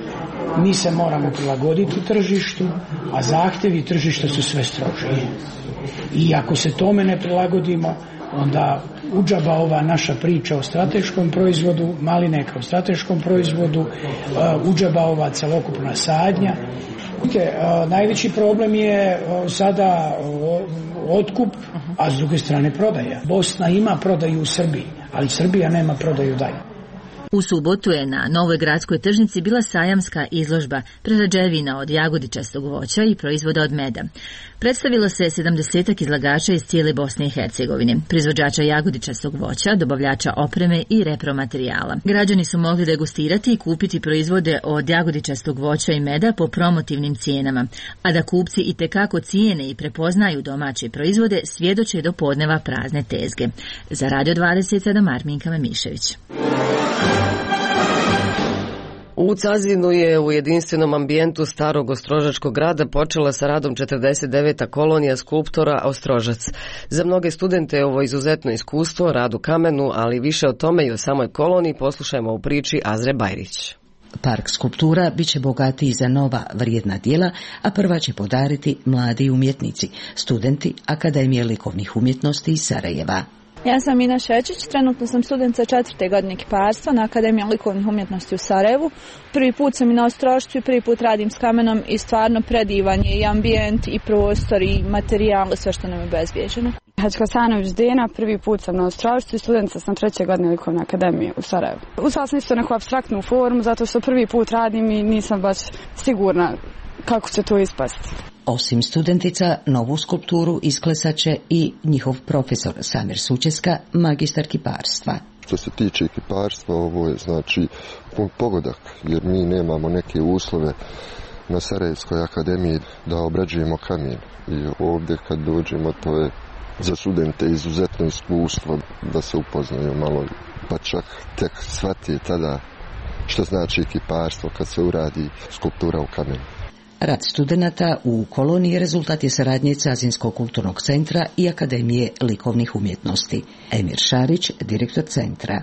Mi se moramo prilagoditi tržištu, a zahtjevi tržišta su sve strožiji. I ako se tome ne prilagodimo, onda udžaba ova naša priča o strateškom proizvodu, maline kao strateškom proizvodu, udžaba ova celokupna sadnja. Najveći problem je sada otkup, a s druge strane prodaja. Bosna ima prodaju u Srbiji, ali Srbija nema prodaju dalje. U subotu je na Novoj gradskoj tržnici bila sajamska izložba prerađevina od jagodičastog voća i proizvoda od meda. Predstavilo se sedamdesetak izlagača iz cijele Bosne i Hercegovine, proizvođača jagodičastog voća, dobavljača opreme i repromaterijala. Građani su mogli degustirati i kupiti proizvode od jagodičastog voća i meda po promotivnim cijenama, a da kupci i tekako cijene i prepoznaju domaće proizvode svjedoče do podneva prazne tezge. Za Radio dvadeset sedam Arminka Memišević. U Cazinu je u jedinstvenom ambijentu starog ostrožačkog grada počela sa radom četrdeset deveta kolonija skulptora Ostrožac. Za mnoge studente je ovo izuzetno iskustvo, rad u kamenu, ali više o tome i o samoj koloniji poslušajmo u priči Azre Bajrić. Park skulptura bit će bogatiji za nova vrijedna djela, a prva će podariti mladi umjetnici, studenti Akademije likovnih umjetnosti iz Sarajeva. Ja sam Ina Šečić, trenutno sam studentica četvrte godine kiparstva na Akademiji likovnih umjetnosti u Sarajevu. Prvi put sam i na Ostrožcu i prvi put radim s kamenom i stvarno predivan je i ambijent i prostor i materijal, sve što nam je obezbijeđeno. Hačkasanović Dena, prvi put sam na Ostrožcu i studentica sam treće godine likovne akademije u Sarajevu. Uzela sam isto neku apstraktnu formu zato što prvi put radim i nisam baš sigurna kako će to ispasti. Osim studentica, novu skulpturu isklesat će i njihov profesor Samir Sučeska, magistar kiparstva. Što se tiče kiparstva, ovo je znači pun pogodak, jer mi nemamo neke uslove na Sarajevskoj akademiji da obrađujemo kamen. I ovdje kad dođemo, to je za studente izuzetno iskustvo da se upoznaju malo, pa čak tek shvati tada što znači kiparstvo kad se uradi skulptura u kamenu. Rad studenata u koloniji rezultat je saradnje Cazinskog kulturnog centra i Akademije likovnih umjetnosti. Emir Šarić, direktor centra.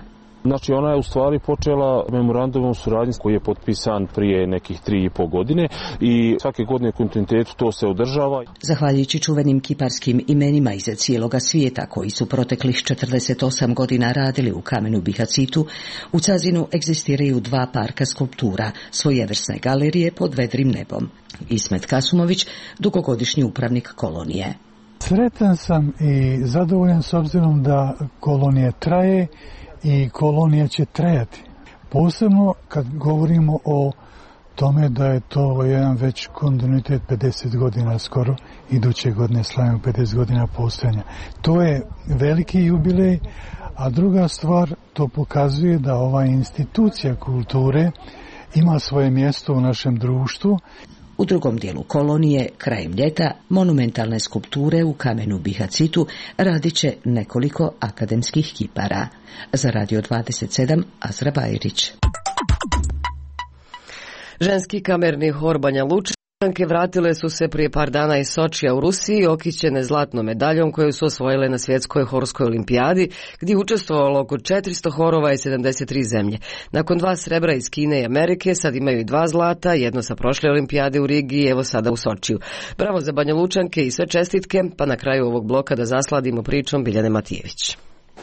Znači ona je u stvari počela memorandumom suradnje koji je potpisan prije nekih tri i po godine i svake godine u kontinuitetu to se održava. Zahvaljujući čuvenim kiparskim imenima iza cijeloga svijeta koji su proteklih četrdeset osam godina radili u kamenu Bihacitu, u Cazinu egzistiraju dva parka skulptura, svojevrsne galerije pod vedrim nebom. Ismet Kasumović, dugogodišnji upravnik kolonije. Sretan sam i zadovoljan s obzirom da kolonija traje i kolonija će trajati. Posebno kad govorimo o tome da je to jedan već kontinuitet pedeset godina skoro, iduće godine slavimo pedeset godina postojanja. To je veliki jubilej, a druga stvar, to pokazuje da ova institucija kulture ima svoje mjesto u našem društvu. U drugom dijelu kolonije, krajem ljeta, monumentalne skulpture u kamenu Bihacitu radit će nekoliko akademskih kipara. Za Radio dvadeset sedam, Azra Bajrić. Ženski kamerni hor Banja Lučanke vratile su se prije par dana iz Sočija u Rusiji okićene zlatnom medaljom koju su osvojile na svjetskoj horskoj olimpijadi gdje je učestvovalo oko četiristo horova i sedamdeset tri zemlje. Nakon dva srebra iz Kine i Amerike sad imaju i dva zlata, jedno sa prošle olimpijade u Rigi i evo sada u Sočiju. Bravo za Banja Lučanke i sve čestitke, pa na kraju ovog bloka da zasladimo pričom Biljane Matijević.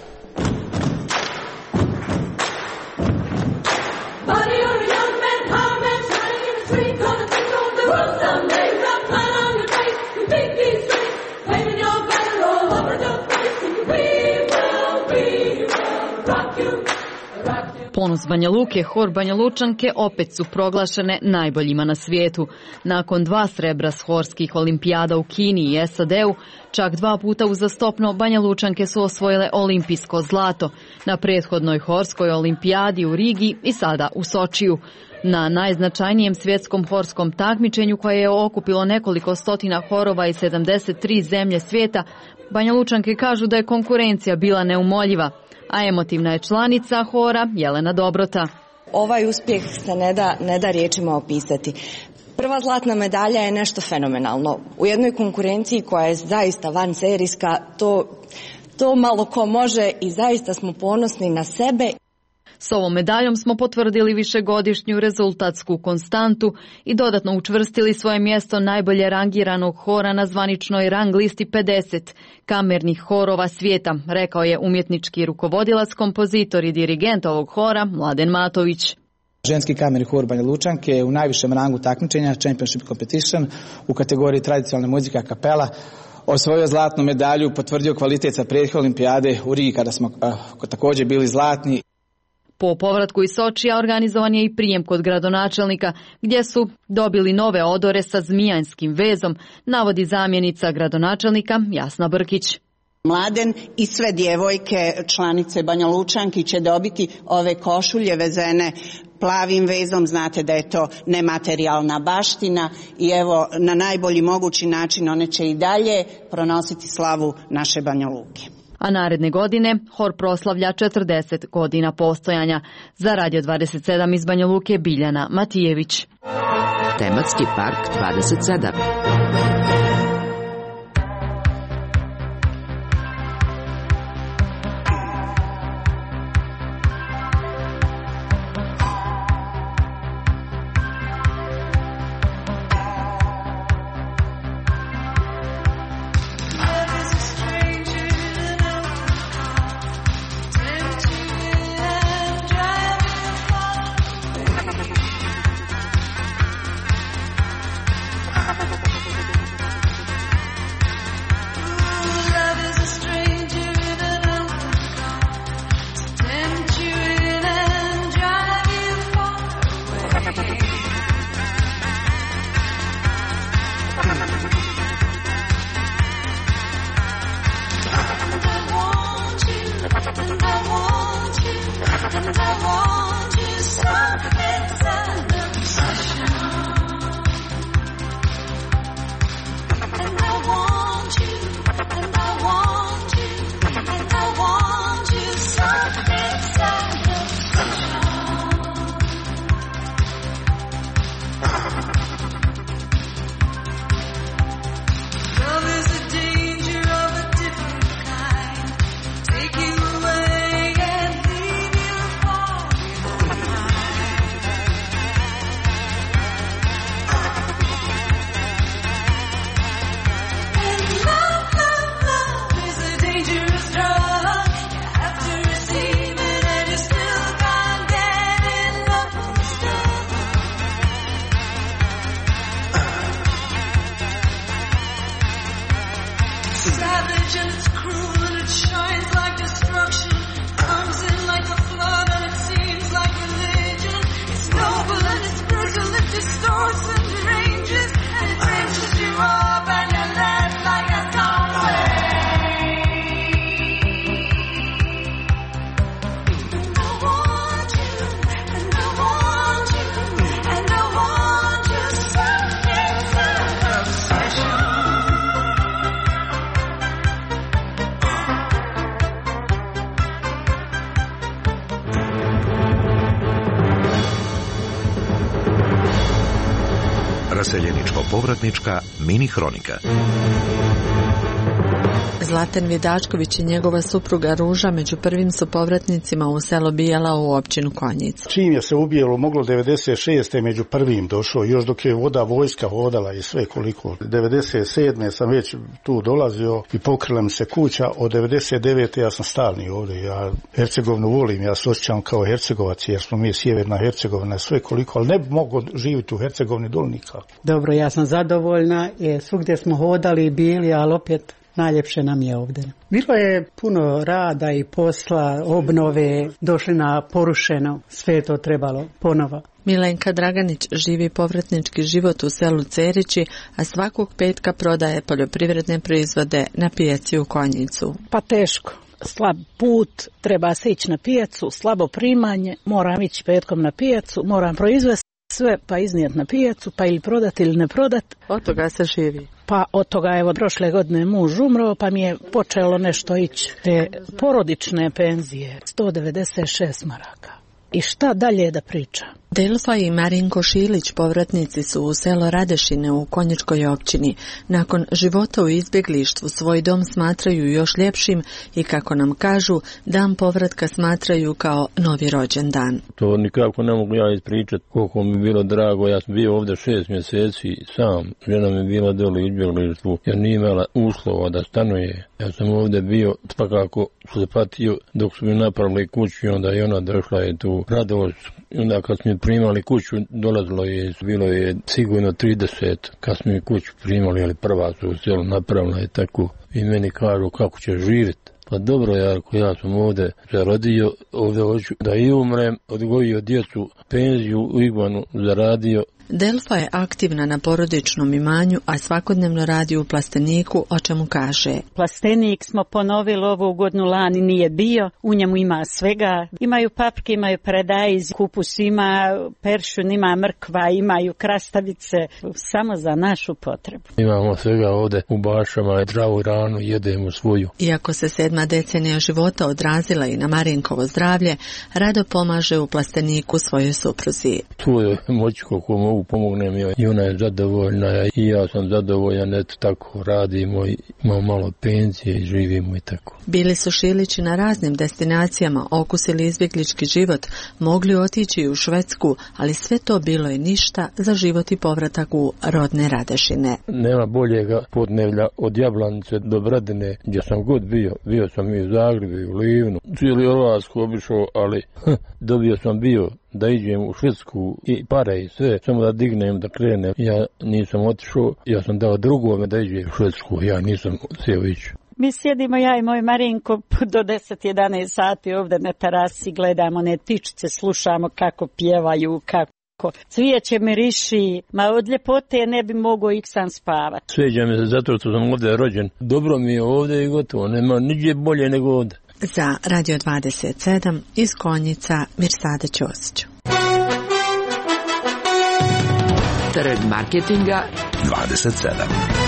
Ponos Banja Luke, hor Banja Lučanke opet su proglašene najboljima na svijetu. Nakon dva srebra s horskih olimpijada u Kini i S A D-u, čak dva puta uzastopno Banja Lučanke su osvojile olimpijsko zlato na prethodnoj horskoj olimpijadi u Rigi i sada u Sočiju. Na najznačajnijem svjetskom horskom takmičenju koje je okupilo nekoliko stotina horova i sedamdeset tri zemlje svijeta, Banja Lučanke kažu da je konkurencija bila neumoljiva, a emotivna je članica hora Jelena Dobrota. Ovaj uspjeh se ne da, ne da riječima opisati. Prva zlatna medalja je nešto fenomenalno. U jednoj konkurenciji koja je zaista vanserijska, to, to malo ko može i zaista smo ponosni na sebe. S ovom medaljom smo potvrdili višegodišnju rezultatsku konstantu i dodatno učvrstili svoje mjesto najbolje rangiranog hora na zvaničnoj rang listi pedeset kamernih horova svijeta, rekao je umjetnički rukovodilac, kompozitor i dirigent ovog hora Mladen Matović. Ženski kamerni hor Banja Lučanke je u najvišem rangu takmičenja Championship Competition u kategoriji tradicionalne muzike a kapela osvojio zlatnu medalju, potvrdio kvalitet sa prethodne olimpijade u Rigi kada smo uh, također bili zlatni. Po povratku iz Sočija organizovan je i prijem kod gradonačelnika, gdje su dobili nove odore sa zmijanskim vezom, navodi zamjenica gradonačelnika Jasna Brkić. Mladen i sve djevojke članice Banja Lučanki će dobiti ove košulje vezene plavim vezom, znate da je to nematerijalna baština i evo na najbolji mogući način one će i dalje pronositi slavu naše Banja Luke. A naredne godine hor proslavlja četrdeset godina postojanja. Za Radio dvadeset sedam iz Banja Luke Biljana Matijević. Tematski park dvadeset sedam. Iseljeničko-povratnička mini hronika. Zlatan Vidačković i njegova supruga Ruža među prvim su povratnicima u selo Bijela u općinu Konjic. Čim je se u Bijelu moglo devedeset šeste među prvim došao, još dok je voda vojska hodala i sve koliko. devedeset sedme sam već tu dolazio i pokrila mi se kuća, od devedeset devete ja sam stalni ovdje. Ja Hercegovinu volim, ja se osjećam kao Hercegovac jer smo mi sjeverna Hercegovina sve koliko, ali ne bi mogao živjeti u Hercegovini dole nikako. Dobro, ja sam zadovoljna, jer svugdje smo hodali i bili, ali opet najljepše nam je ovdje. Bilo je puno rada i posla, obnove, došli na porušeno, sve je to trebalo ponovo. Milenka Draganić živi povratnički život u selu Cerići, a svakog petka prodaje poljoprivredne proizvode na pijaci u Konjicu. Pa teško. Slab put, treba se ići na pijacu, slabo primanje, moram ići petkom na pijacu, moram proizvesti sve pa iznijeti na pijacu, pa ili prodati ili ne prodati. Od toga se živi. Pa od toga, evo, prošle godine muž umro, pa mi je počelo nešto ići. Te porodične penzije, sto devedeset šest maraka. I šta dalje da pričam? Delfa i Marinko Šilić povratnici su u selo Radešine u Konjičkoj općini. Nakon života u izbjeglištvu svoj dom smatraju još ljepšim i, kako nam kažu, dan povratka smatraju kao novi rođendan. To nikako ne mogu ja ispričati koliko mi bilo drago. Ja sam bio ovdje šest mjeseci sam. Žena mi bila dole u izbjeglištvu jer nije imala uslova da stanuje. Ja sam ovdje bio, svakako se patio dok su mi napravili kuću i onda je ona došla je tu radost. I onda kad smo primali kuću, dolazilo je, bilo je sigurno trideset, kad smo mi kuću primali, ali prva su u selu napravila je tako. I meni kažu kako će živjeti. Pa dobro, Jarko, ja sam ovdje zarodio, ovdje hoću da i umrem, odgojio djecu, penziju u Ivanu zaradio. Delfa je aktivna na porodičnom imanju, a svakodnevno radi u plasteniku, o čemu kaže. Plastenik smo ponovili ovu godinu, lani nije bio, u njemu ima svega. Imaju paprike, imaju paradajz, kupus ima, peršun, ima mrkva, imaju krastavice, samo za našu potrebu. Imamo svega ovdje u bašama, zdravu ranu, jedemo svoju. Iako se sedma decenija života odrazila i na Marinkovo zdravlje, rado pomaže u plasteniku svojoj supruzi. Tu je moći koliko mogu pomognem joj i ona je zadovoljna i ja sam zadovoljan, eto tako radimo i imamo malo penzije i živimo i tako. Bili su Šilići na raznim destinacijama, okusili izbjeglički život, mogli otići u Švedsku, ali sve to bilo je ništa za život i povratak u rodne Radešine. Nema boljega podnevlja od Jablanice do Bradine, gdje sam god bio. Bio sam i u Zagrebu i u Livnu, cijeli Hrvatsku obišao, ali hm, dobio sam bio da iđem u Švedsku i pare i sve, samo da dignem, da krenem. Ja nisam otišao, ja sam dao drugome da iđe u Švedsku, ja nisam sjeo ići. Mi sjedimo, ja i moj Marinko, do deset jedanaest sati ovdje na terasi, gledamo one ptičice, slušamo kako pjevaju, kako cvijeće miriši, ma od ljepote ne bi mogao i sam spavati. Sviđa mi se zato što sam ovdje rođen. Dobro mi je ovdje i gotovo, nema niđe bolje nego ovdje. Za Radio dvadeset sedam iz Konjica, Mirsada Ćosić. Teret marketinga dvadeset sedam.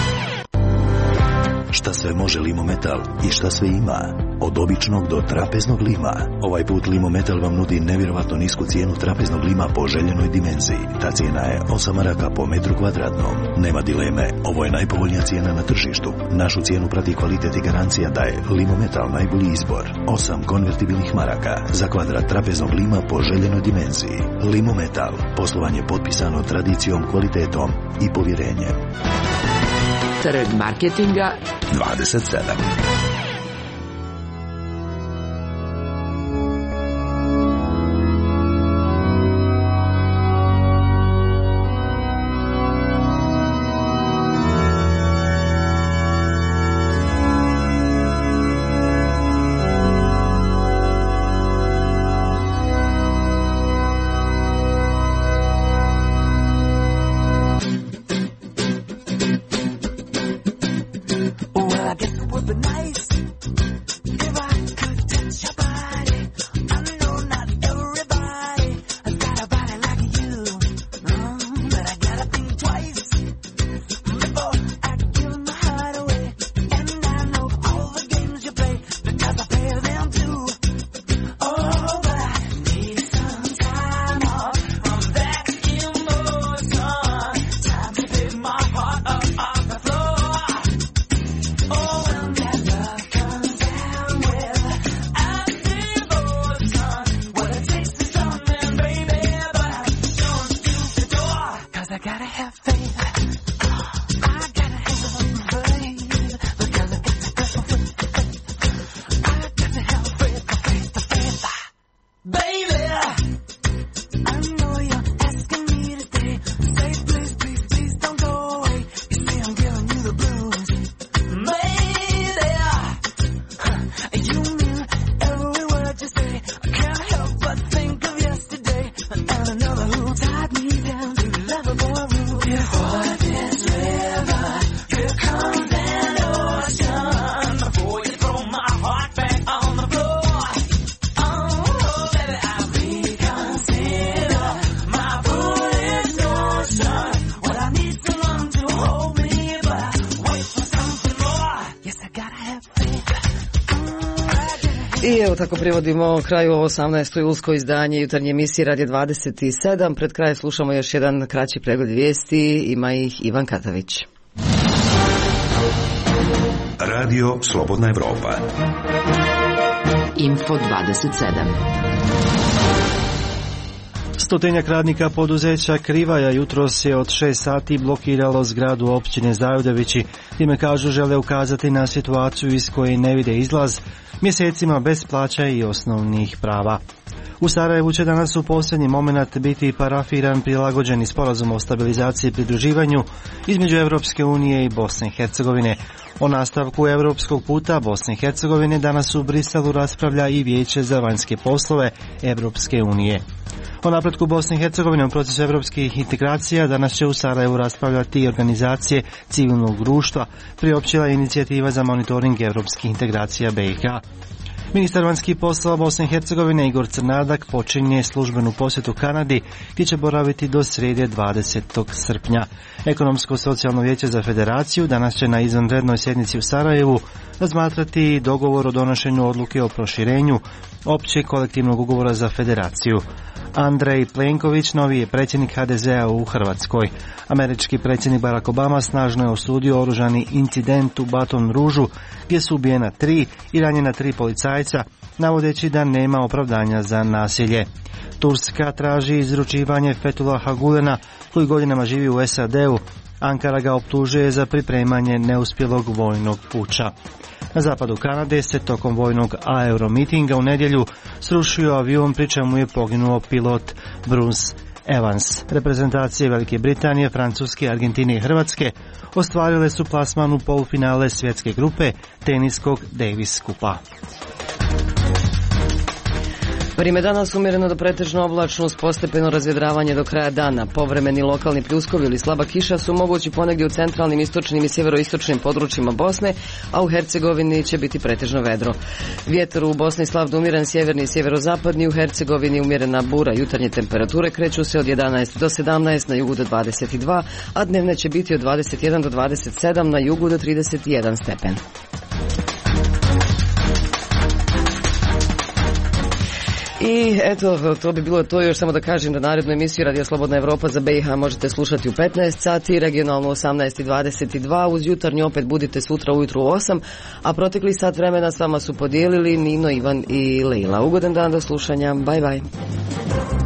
Šta sve može Limometal i šta sve ima? Od običnog do trapeznog lima. Ovaj put Limometal vam nudi nevjerovatno nisku cijenu trapeznog lima po željenoj dimenziji. Ta cijena je osam maraka po metru kvadratnom. Nema dileme, ovo je najpovoljnija cijena na tržištu. Našu cijenu prati kvalitet i garancija da je Limometal najbolji izbor. osam konvertibilnih maraka za kvadrat trapeznog lima po željenoj dimenziji. Limometal. Poslovanje potpisano tradicijom, kvalitetom i povjerenjem. Teret marketinga dvadeset sedam. I evo tako privodimo kraju osamnaesto julsko izdanje jutarnje emisije Radio dvadeset sedam. Pred kraj slušamo još jedan kraći pregled vijesti, ima ih Ivan Katavić. Radio Slobodna Evropa. Info dvadeset sedam. Stotinjak radnika poduzeća Krivaja jutros je od šest sati blokiralo zgradu općine Zajudevići. Time kažu žele ukazati na situaciju iz koje ne vide izlaz, mjesecima bez plaća i osnovnih prava. U Sarajevu će danas u posljednji moment biti parafiran prilagođeni sporazum o stabilizaciji i pridruživanju između Europske unije i Bosne i Hercegovine. O nastavku europskog puta Bosne i Hercegovine danas u Briselu raspravlja i Vijeće za vanjske poslove Europske unije. O napretku Bosne i Hercegovine u procesu europskih integracija danas će u Sarajevu raspravljati i organizacije civilnog društva, priopćila inicijativa za monitoring europskih integracija B i H. Ministar vanjskih poslova Bosne i Hercegovine Igor Crnadak počinje službenu posjetu Kanadi gdje će boraviti do srijede dvadesetog srpnja. Ekonomsko-socijalno vijeće za federaciju danas će na izvanrednoj sjednici u Sarajevu razmatrati dogovor o donošenju odluke o proširenju općeg kolektivnog ugovora za federaciju. Andrej Plenković novi je predsjednik H D Z-a u Hrvatskoj. Američki predsjednik Barack Obama snažno je osudio oružani incident u Baton Rouge gdje su ubijena tri i ranjena tri policajca, navodeći da nema opravdanja za nasilje. Turska traži izručivanje Fethullaha Gulena koji godinama živi u S A D-u. Ankara ga optužuje za pripremanje neuspjelog vojnog puča. Na zapadu Kanade se tokom vojnog aeromitinga u nedjelju srušio avion, pri čemu je poginuo pilot Bruce Evans. Reprezentacije Velike Britanije, Francuske, Argentine i Hrvatske ostvarile su plasman u polufinale svjetske grupe teniskog Davis Kupa. Vrijeme danas umjereno do pretežno oblačno uz postepeno razvjedravanje do kraja dana. Povremeni lokalni pljuskovi ili slaba kiša su mogući ponegdje u centralnim, istočnim i sjeveroistočnim područjima Bosne, a u Hercegovini će biti pretežno vedro. Vjetar u Bosni slab umjeren, sjeverni i sjeverozapadni, u Hercegovini umjerena bura. Jutarnje temperature kreću se od jedanaest do sedamnaest, na jugu do dvadeset dva, a dnevne će biti od dvadeset jedan do dvadeset sedam, na jugu do trideset jedan stepen. I eto, to bi bilo to. Još samo da kažem da narednu emisiju Radio Slobodna Evropa za B i H možete slušati u petnaest sati, regionalno osamnaest i dvadeset dva, uz jutarnji opet budite sutra ujutru u osam, a protekli sat vremena s vama su podijelili Nino, Ivan i Leila. Ugodan dan, do slušanja, bye bye.